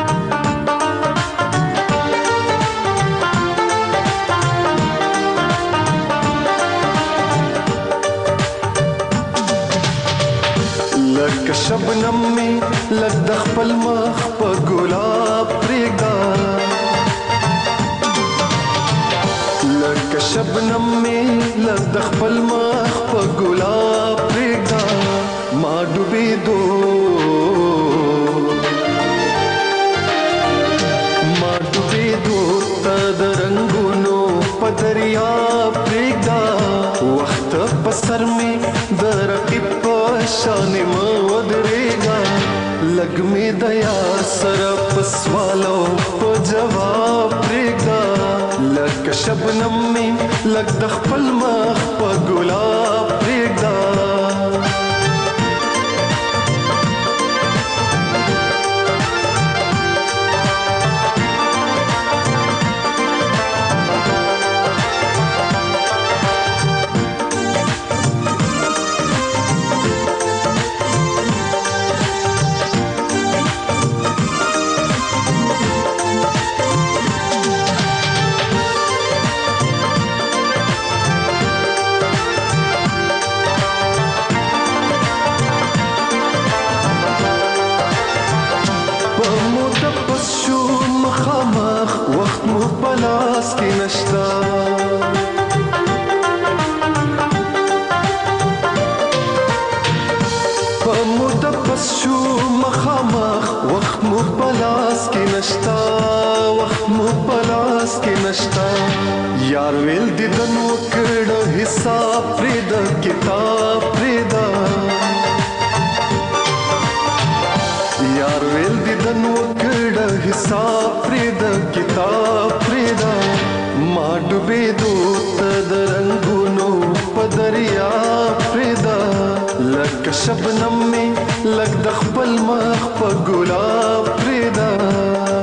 لکه شبنم می لک د خپل مخ په ګلاب پرېږده، لکه شبنم می لک د خپل مخ په ګلاب پرېږده، ما ډوبېدو ما ډوبېدو ته د رنګونو په دریاب پرېږده، وخت په سر می د رقیب په شان ما ودرېږه، لږ مې د یار سره په سوالو په جواب پرېږده، لکه شبنم مې لږ د خپل مخ په ګلاب پرېږده. پلاس کې نشتا په موده پس شو مخامخ، وخت مو پلاس کې نشتا، وخت مو پلاس کې نشتا، یار ویل دیدن وکړه حساب پرېږده کتاب پرېږده، یار ویل دیدن وکړه حساب پرېږده کتاب پرېږده، ما ډوبېدو ته د رنګونو په دریاب پرېږده، لکه شبنم مې لږ د خپل مخ په ګلاب پرېږده.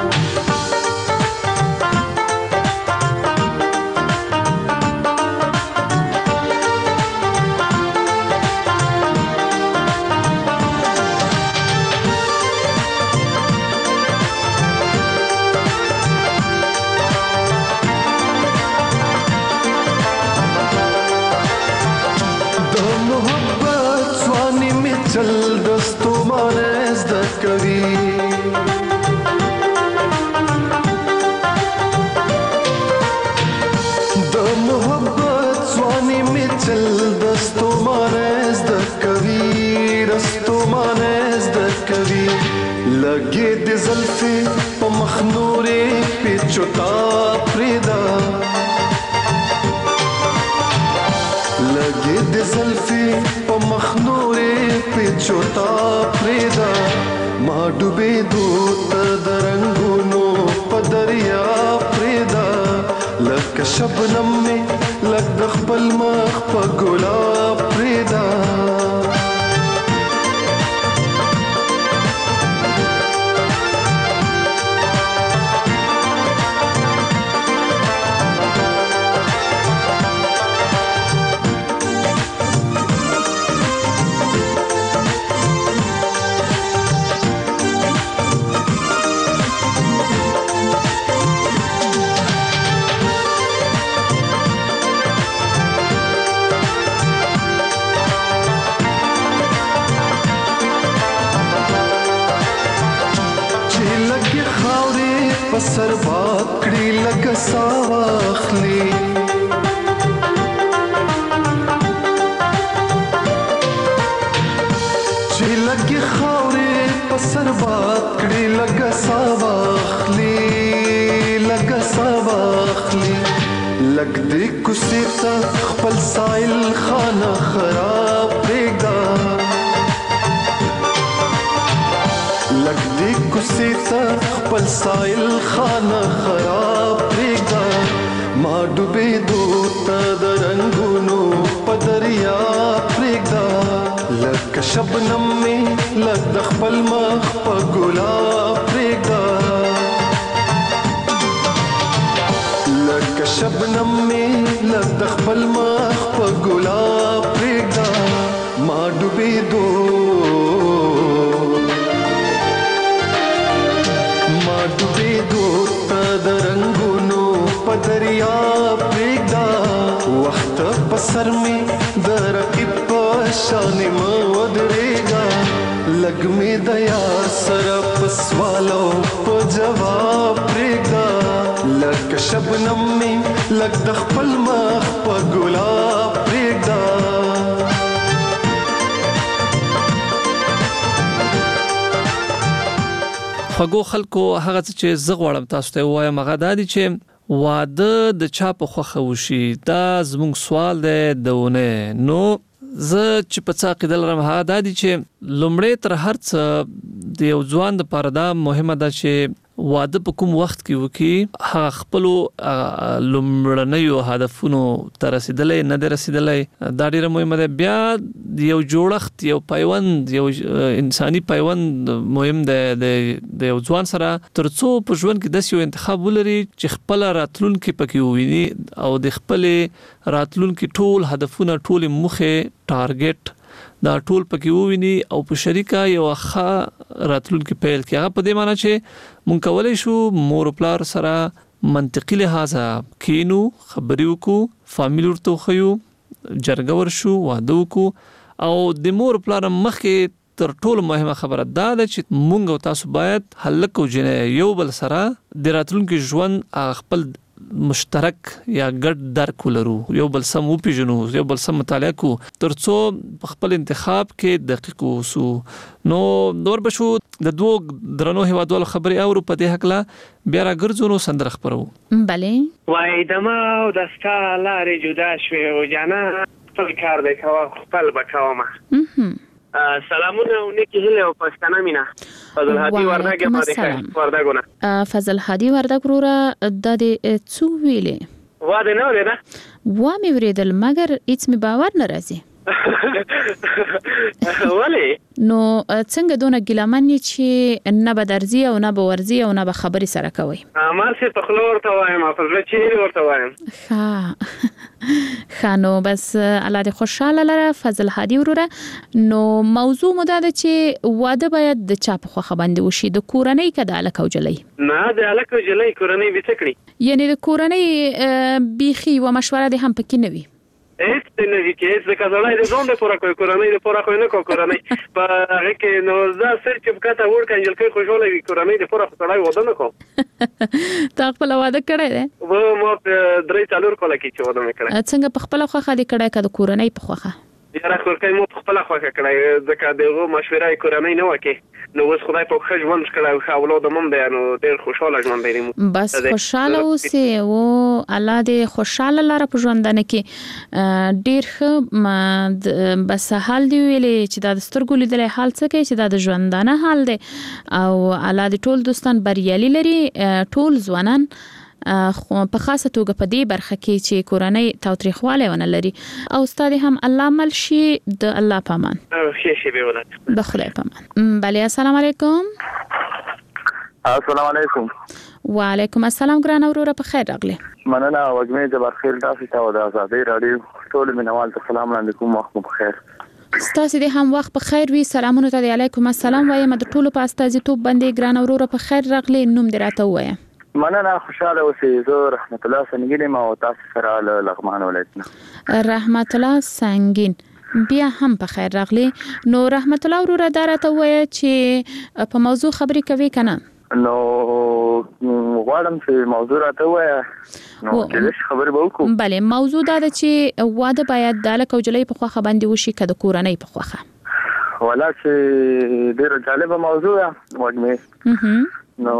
چل دستو مانه زده کوي، د محبت ځواني می چل دستو مانه زده کوي، دستو مانه زده کوي، لګې د زلفې په مخ نورې پیچوتا پرېږده، لګې د زلفې په مخ نورې پیچوتا پرېږده، ما ډوبېدو ته د رنګونو په دریاب پرېږده، لکه شبنم مې لږ د خپل مخ په ګلاب پرېږده. سر باد کړي لکه سا واخلي، چې لګي خاورې په سر باد کړي لکه سا واخلي، لکه سا واخلي، لګ دې کوڅې ته خپل سایل خانه خراب پرېږده، لګ دې کوڅې ته خپل سایل خانه خراب پرېږده، ما ډوبېدو ته د رنګونو په دریاب پرېږده، لکه شبنم مې لږ د خپل مخ په ګلاب پرېږده. شبنم می لږ د خپل مخ په ګلاب پرېږده ما ډوبېدو ما ډوبېدو ته د رنګونو په دریاب پرېږده وخت په سر می د رقیب په شان مه ودرېږه لږ مې د یار سره په سوالو په جواب پرېږده لکه شبنم می لږ د خپل مخ په ګلاب پرېږده خوږو خلکو هغه چې زه غواړم تاسو ته وایم هغه دا دي چې واده د چا په خوښه وشي دا زموږ سوال دی دونه نو زه چې په څا کې دل رم هغه دا دي چې لومړی تر هر څه د یو ځوان لپاره دا مهمه ده چې واده په کوم وخت کې وکي هغه خپل لومړنیو هدفونو ته رسیدلې نه دی رسیدلې دا ډیره مهمه ده بیا یو جوړښت یو پیوند یو انساني پیوند مهم ده د یو ځوان سره ترڅو په ژوند کې د یو انتخاب ولري چې خپل راتلونکي پکې وویني او د خپل راتلونکي ټول هدفونه ټول مخه ټارګټ دا ټول پکې وویني او په شریکه یو ښه راتلونکي پیل کې هغه په دې معنی چې مونږ کولای شو مور پلار سره منطقي لحاظه کینو خبرې وکړو فامیل ورته خو جرګه ورشو واده وکړو او د مور پلار مخکې تر ټولو مهمه خبره دا ده چې مونږ او تاسو باید هلک او جنې یو بل سره د راتلونکي ژوند خپل مشترک یا ګډ درک ولرو یو بل سم وپیژنو یو بل سم مطالعه کو ترڅو خپل انتخاب کې دقیق اوسو نو نور بشو د دوه درنو هوادوالو خبري اورو په دې حقله بیا راګرځو نو سندره خبرو بله وای دما او د ستالارې جدا شوي او جانا خپل کار دی کوه خپل بکوامه سلامونه او نیکی هیله او پښتنه مینا فضل هادي وردګ ما دې وردګونه فضل هادي وردګ وروره د دې څو ویلې واده نه ولې دا و مې ورېدل مګر هیڅ مې باور نه راځي ولی نو څنګه دونه ګلمنې چې نه به درځي او نه به ورځي او نه به خبرې سره کوي ما سي په خلور ته وایم په ځل چې ورته وایم ها خانو بس الله دې خوشاله لره فضل هادي وروره نو موضوع مو دا ده چې واده باید د چا په خوخه باندې وشي د کورنۍ کده الک او جلۍ نه د الک او جلۍ کورنۍ به تکړي یعنی د کورنۍ بيخي و مشوره دې هم پکې نه وي هیڅ نه وی کې هیڅ کزړای د ځون د پورا کوي کورنۍ د پورا کوي نه کو کورنۍ په هغه کې نو دا سر چې پکته ور کنجل کوي خوشاله وي کورنۍ د پورا خړای وده نه کو تا خپل واده کړی دی و ما درې څلور کال کې چې واده وکړم څنګه په خپل خوخه دې کړی کده کورنۍ په خوخه یاره خورکای مو خپل خوخه کړی ځکه دغه مشوره کورنۍ نه وکي نو اوس خدای په خښ ژوند کړه او اولاد مم دی نو ډېر خوشاله ژوند دی بس خوشاله اوسې او الله دې خوشاله لاره په ژوندانه کې ډېر ښه بس حال دی ویلې چې دا د سترګو لیدل حال څه کوي چې دا د ژوندانه حال دی او الله دې ټول دوستان بریالي لري ټول ځوانان خو په خاصه توګه په دې برخه کې چې کورنۍ تاوتریخواله ونه لري او استاد هم الله مل شي د الله پامان ښه شي به ولات د خدای پامان بله السلام علیکم السلام علیکم وعلیکم السلام ګران اوروره په خیر راغلی مننه وګمه جبار خیر تاسو ته د آزادۍ رادیو ټول مینوال ته سلام علیکم وخت په خیر ستاسو دې هم وخت په خیر وي سلامونه ته علیکم السلام وایم د ټولو په استازیتوب باندې ګران اوروره په خیر راغلی نوم دې راته وایم مننه خوشاله اوسئ زه رحمت الله سنگین ما او تاسو سره لغمان ولایتنا رحمت الله سنگین بیا هم په خیر راغلی نو رحمت الله وروره دراته وای چې په موضوع خبرې کوي کنه نو غواړم چې موضوع راته وای نو کله خبرې به وکړو بله موضوع دا ده چې واده باید د الک او جلۍ په خوخه باندې وشي کده کورنۍ په خوخه ولا چې ډیره جالبه موضوع وګمه نو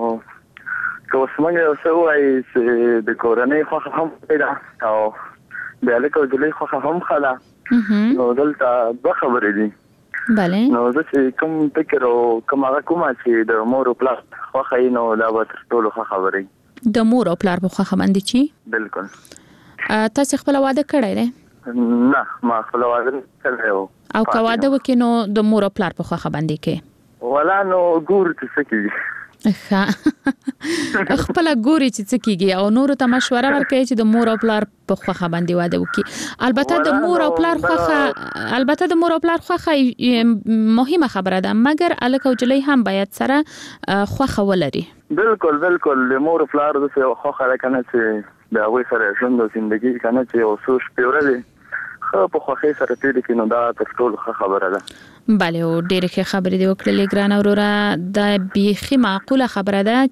که وسمنګ یو څه وایي چې د کورنۍ خوښه هم پیدا او د الک او جلۍ خوښه هم خلا نو دلته به خبرې دي بله نو زه چې کوم فکر او کوم هغه کومه چې د مور او پلار خوښه یې نو دا به تر ټولو ښه خبرې د مور او پلار په خوښه باندې چې بالکل تاسو خپل واده کړی دی نه ما خپل واده کړی او او که واده وکړي نو د مور او پلار په خوښه باندې کې ولا نو ګور څه کوي ښه خپل ګوري چې څه کیږي او نور ته مشوره ورکړي چې د مور او پلار په خوخه باندې واده وکړي. البته د مور او پلار خوخه البته د مور او پلار خوخه مهمه خبره ده، مګر الک او جلی هم باید سره خوخه ولري. بالکل بالکل د مور او پلار د خوخه راکنه چې د هغه سره ژوند او ژوندۍ کنه چې اوسوش پیورلي خو په خوخه سره تیر کې نو دا تر ټولو خبره ده. بله او ډېر ښه خبرې دی وکړلې ګران اوروره. د بیخي معقوله خبره ده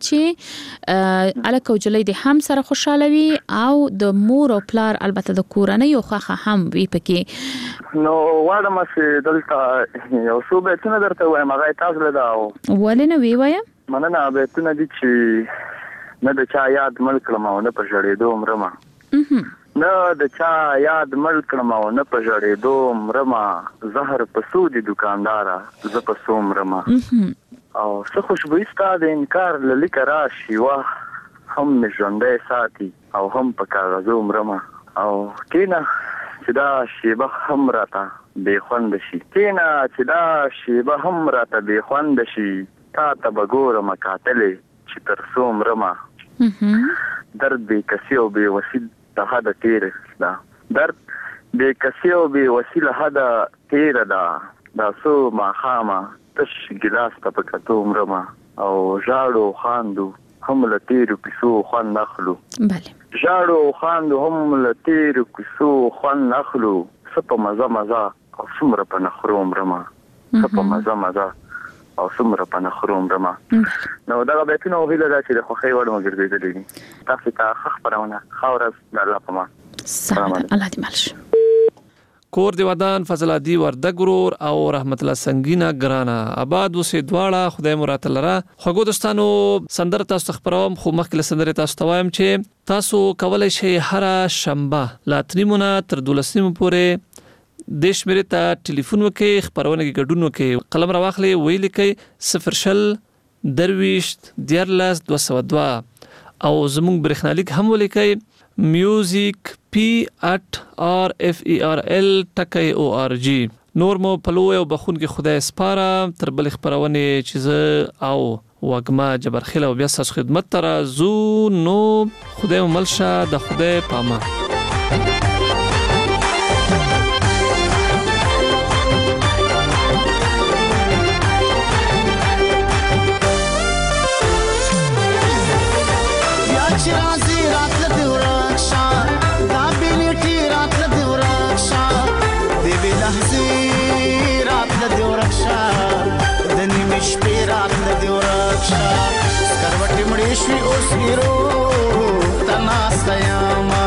چې الک او جلی د هم سره خوشاله وي او د مور او پلار البته د کورنۍ او خوخه هم وي پکې. نو واړه مې دلته یو څو بیتونه درته وایم هغه تاسو له دا ولې نه وی وایم مننه بیتونه دي چې نه د چا یاد مل کړم او نه په جړېدو عمرما نه د چا یاد مل کړم او نه په جړېدو عمرما زهر په سودي دکاندارا ز په سومرما او څه خوشبوئی ستا د انکار للیک راشي واه هم مې ژوندۍ ساتي او هم په کاغذو عمرما او کینا چې دا شیبه هم راته بې خوند شي کینا چې دا شیبه هم راته بې خوند شي تا ته به ګورم کاتلې چې تر څو عمرما درد بې کسي او بې وسیل د حد تیر دا درد بې کسي او بې وسیله حد تیر دا دا سو ما خامه تش ګلاس ته په کتو عمرما او ژاړو خاندو هم له تیرو کیسو خوند اخلو. بله ژاړو خاندو هم له تیرو کیسو خوند اخلو څه په مزه مزه او څومره په نخرو عمرما څه په مزه مزه او څومره په نخرو عمرما. نو دا بیتونه ویل دا چې د خوخي وړ مګرځېدلې دي تاسو ته خخ پرونه خاورز د الله په ما سلام الله دې مالش. کور دی ودان فضل عادی وردګ ورور او رحمت الله سنگینا ګرانا آباد وسې دواړه خدای مراد لره. خو دوستانو سندر تاسو خبروم خو مخکله سندر تاسو توایم چې تاسو کولای شئ هر شنبه لاتریمونه تر دولسنیمه پورې د شمیرې ته ټلیفون وکړئ خبرونه کې ګډون وکړئ قلم راواخلئ ویل کې صفر شل درويشت دیارلس دوه سوه دوه او زموږ برېښنالیک هم ولیکئ میوزیک پی ات آر اف ای آر ال ټکی او آر جی. نور مو پلو او بخون کې خدای سپاره تر بل خبرونه چې او وګما جبرخیل او بیا تاسو خدمت تر زو نو خدای ملشه د خدای پامه. سکروټی مړې شوې اوس هیرو تناسته یاما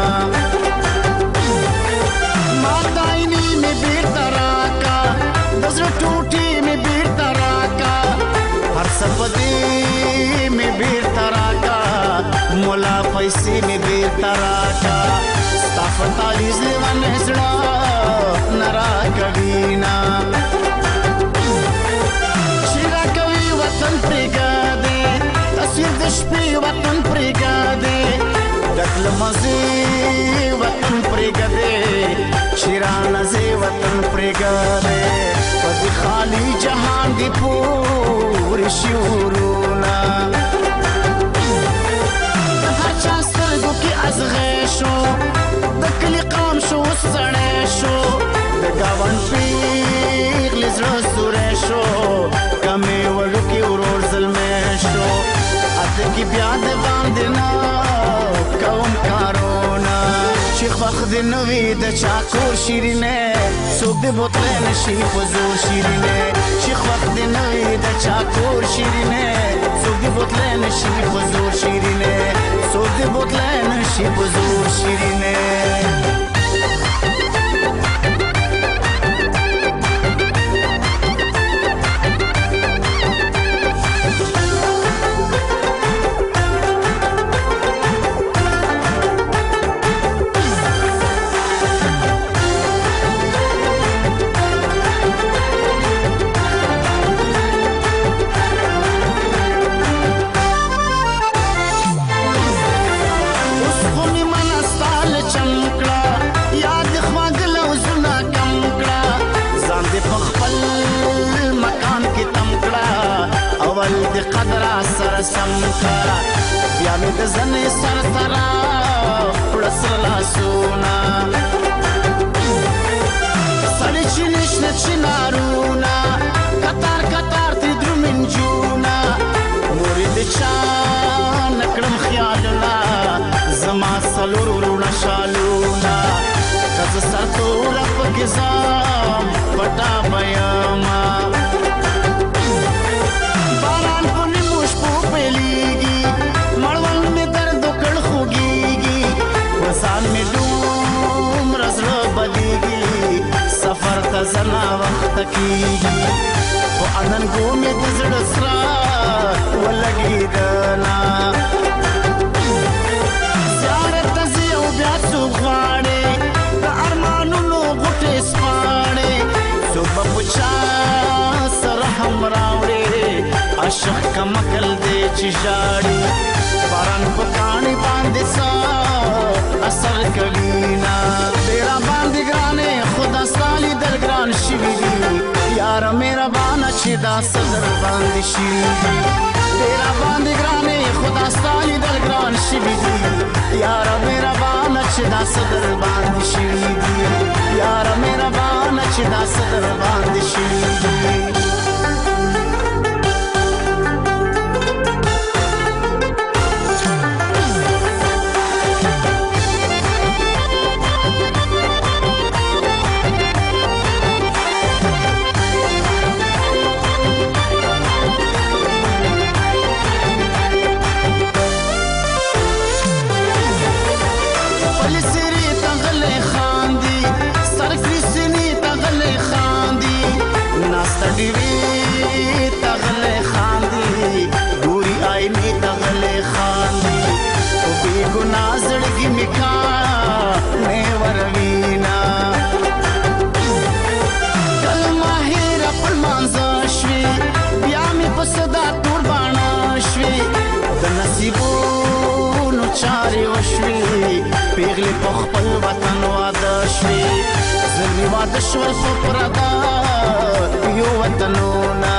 ما دایني مې بیرته راکا د زړه ټوټې مې بیرته راکا هر څه په دې مې بیرته راکا مولا پیسې مې بیرته راکا ستا په تالیز لیونی زړه نه راکوي نه وطن پرېږدې تصویر د شپې وطن پرېږدې ډک له مزې وطن پرېږدې شیرانه زې وطن پرېږدې په دې خالي جهان دې پورې شورونه د هر چا سترګو کې ازغې شو د کلي قام شو اوس سړی شو د ګاونډ پیغلې زړه سوری شو کمې وړوکې ورور زلمی شو اته کې بیا د باندې نه کوم کارونه چې خوښ دې نه وي د چا کور شیرینې څوک دې بوتلی نه شي په زور شیرینې چې خوښ دې نه وي د چا کور شیرینې څوک دې بوتلی نه شي په زور شیرینې څوک دې بوتلی نه شي په زور شیرینې. سم کا بیا بیا مې د زنې سر سره پړسر لاسونه سړی چې نشته چنارونه کتار کتار ترې درومې نجونه مورې د چا نه کړم خیالونه زما څلور وروڼه شالونه که زه سرتوره پکې ځم پټه به یمه باران په نیمو شپو پیلیږي مړوند مې درد وکړ خوږیږي په ځان مې دومره زړه بدیږي سفر ته زه ناوخته کیږي خو اننګو مې د زړه سره ولګېدله زیارت ته ځې او بیا څوک غواړې د ارمانونو غوټې سپاړې څوک به په چا سره هم راوړې عاشق کمکل دی چې ژاړي باران په کاڼي باندې سا اثر کوي نه ډېره باندې ګرانې خدا ستا لیدل ګران شوي دي یاره مهربانه چې دا صدر باندې شوي دي ډېره باندې ګرانې خدا ستا لیدل ګران شوي دي یاره مهربانه چې دا صدر باندې شوي دي یاره مهربانه چې دا صدر باندې شوي دي ډیوی تغلې خاندي ګوري آینه تغلې خاندي او بي ګنا زړګي میکا نه وروینا کلمه هیر خپل مانځ شوي بیا مې په صدا قربان شوي د نصیبونو چارې وشوي پیغلې په خپل وطن واده شوي زمي واده شول خو پردا یو وطنونه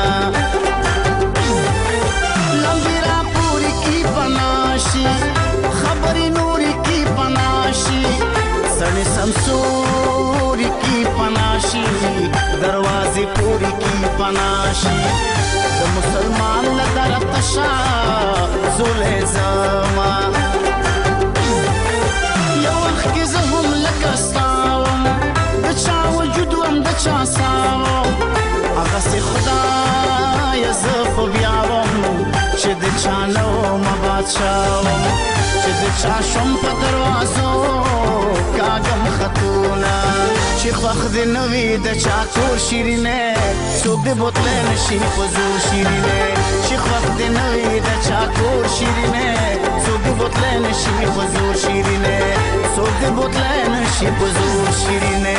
لمبي را پوری کی بناشي خبرې نوري کی بناشي سړی سمسوري کی پناشي دروازې پوری کی پناشي د مسلمان له طرف تشا زولې زما یو وخت کې زه هم لکه ستاوم د چا وجود وم د چا ساوم هغه سي خدای زه خو بیاوم چې د چا نو ما بادشاوم چې د چا شم په دروازو کاږم خطونه چې خوښ دې نه وي د چا کور شیرینه څوک دې بوتلی نشي په زور شیرینه چې خوښ دې نه وي د چا کور شیرینه څوک دې بوتلی نشي په زور شیرینه څوک دې بوتلی نشي په زور شیرینه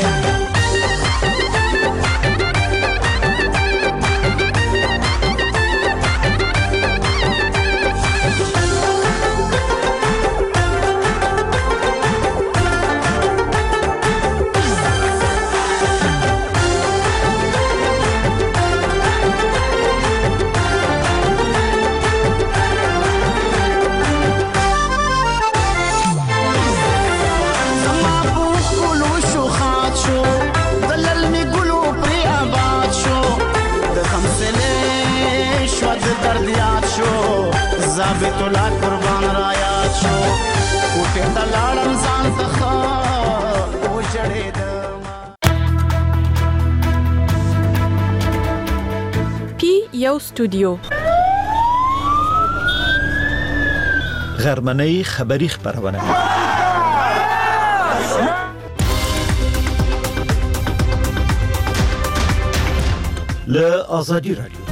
ثابت الله قربان را یاد شو کوټه ته لاړم ځان څخه وچړېدم پی یو سټوډیو غرمنۍ خبری خبرونه له آزادی رادیو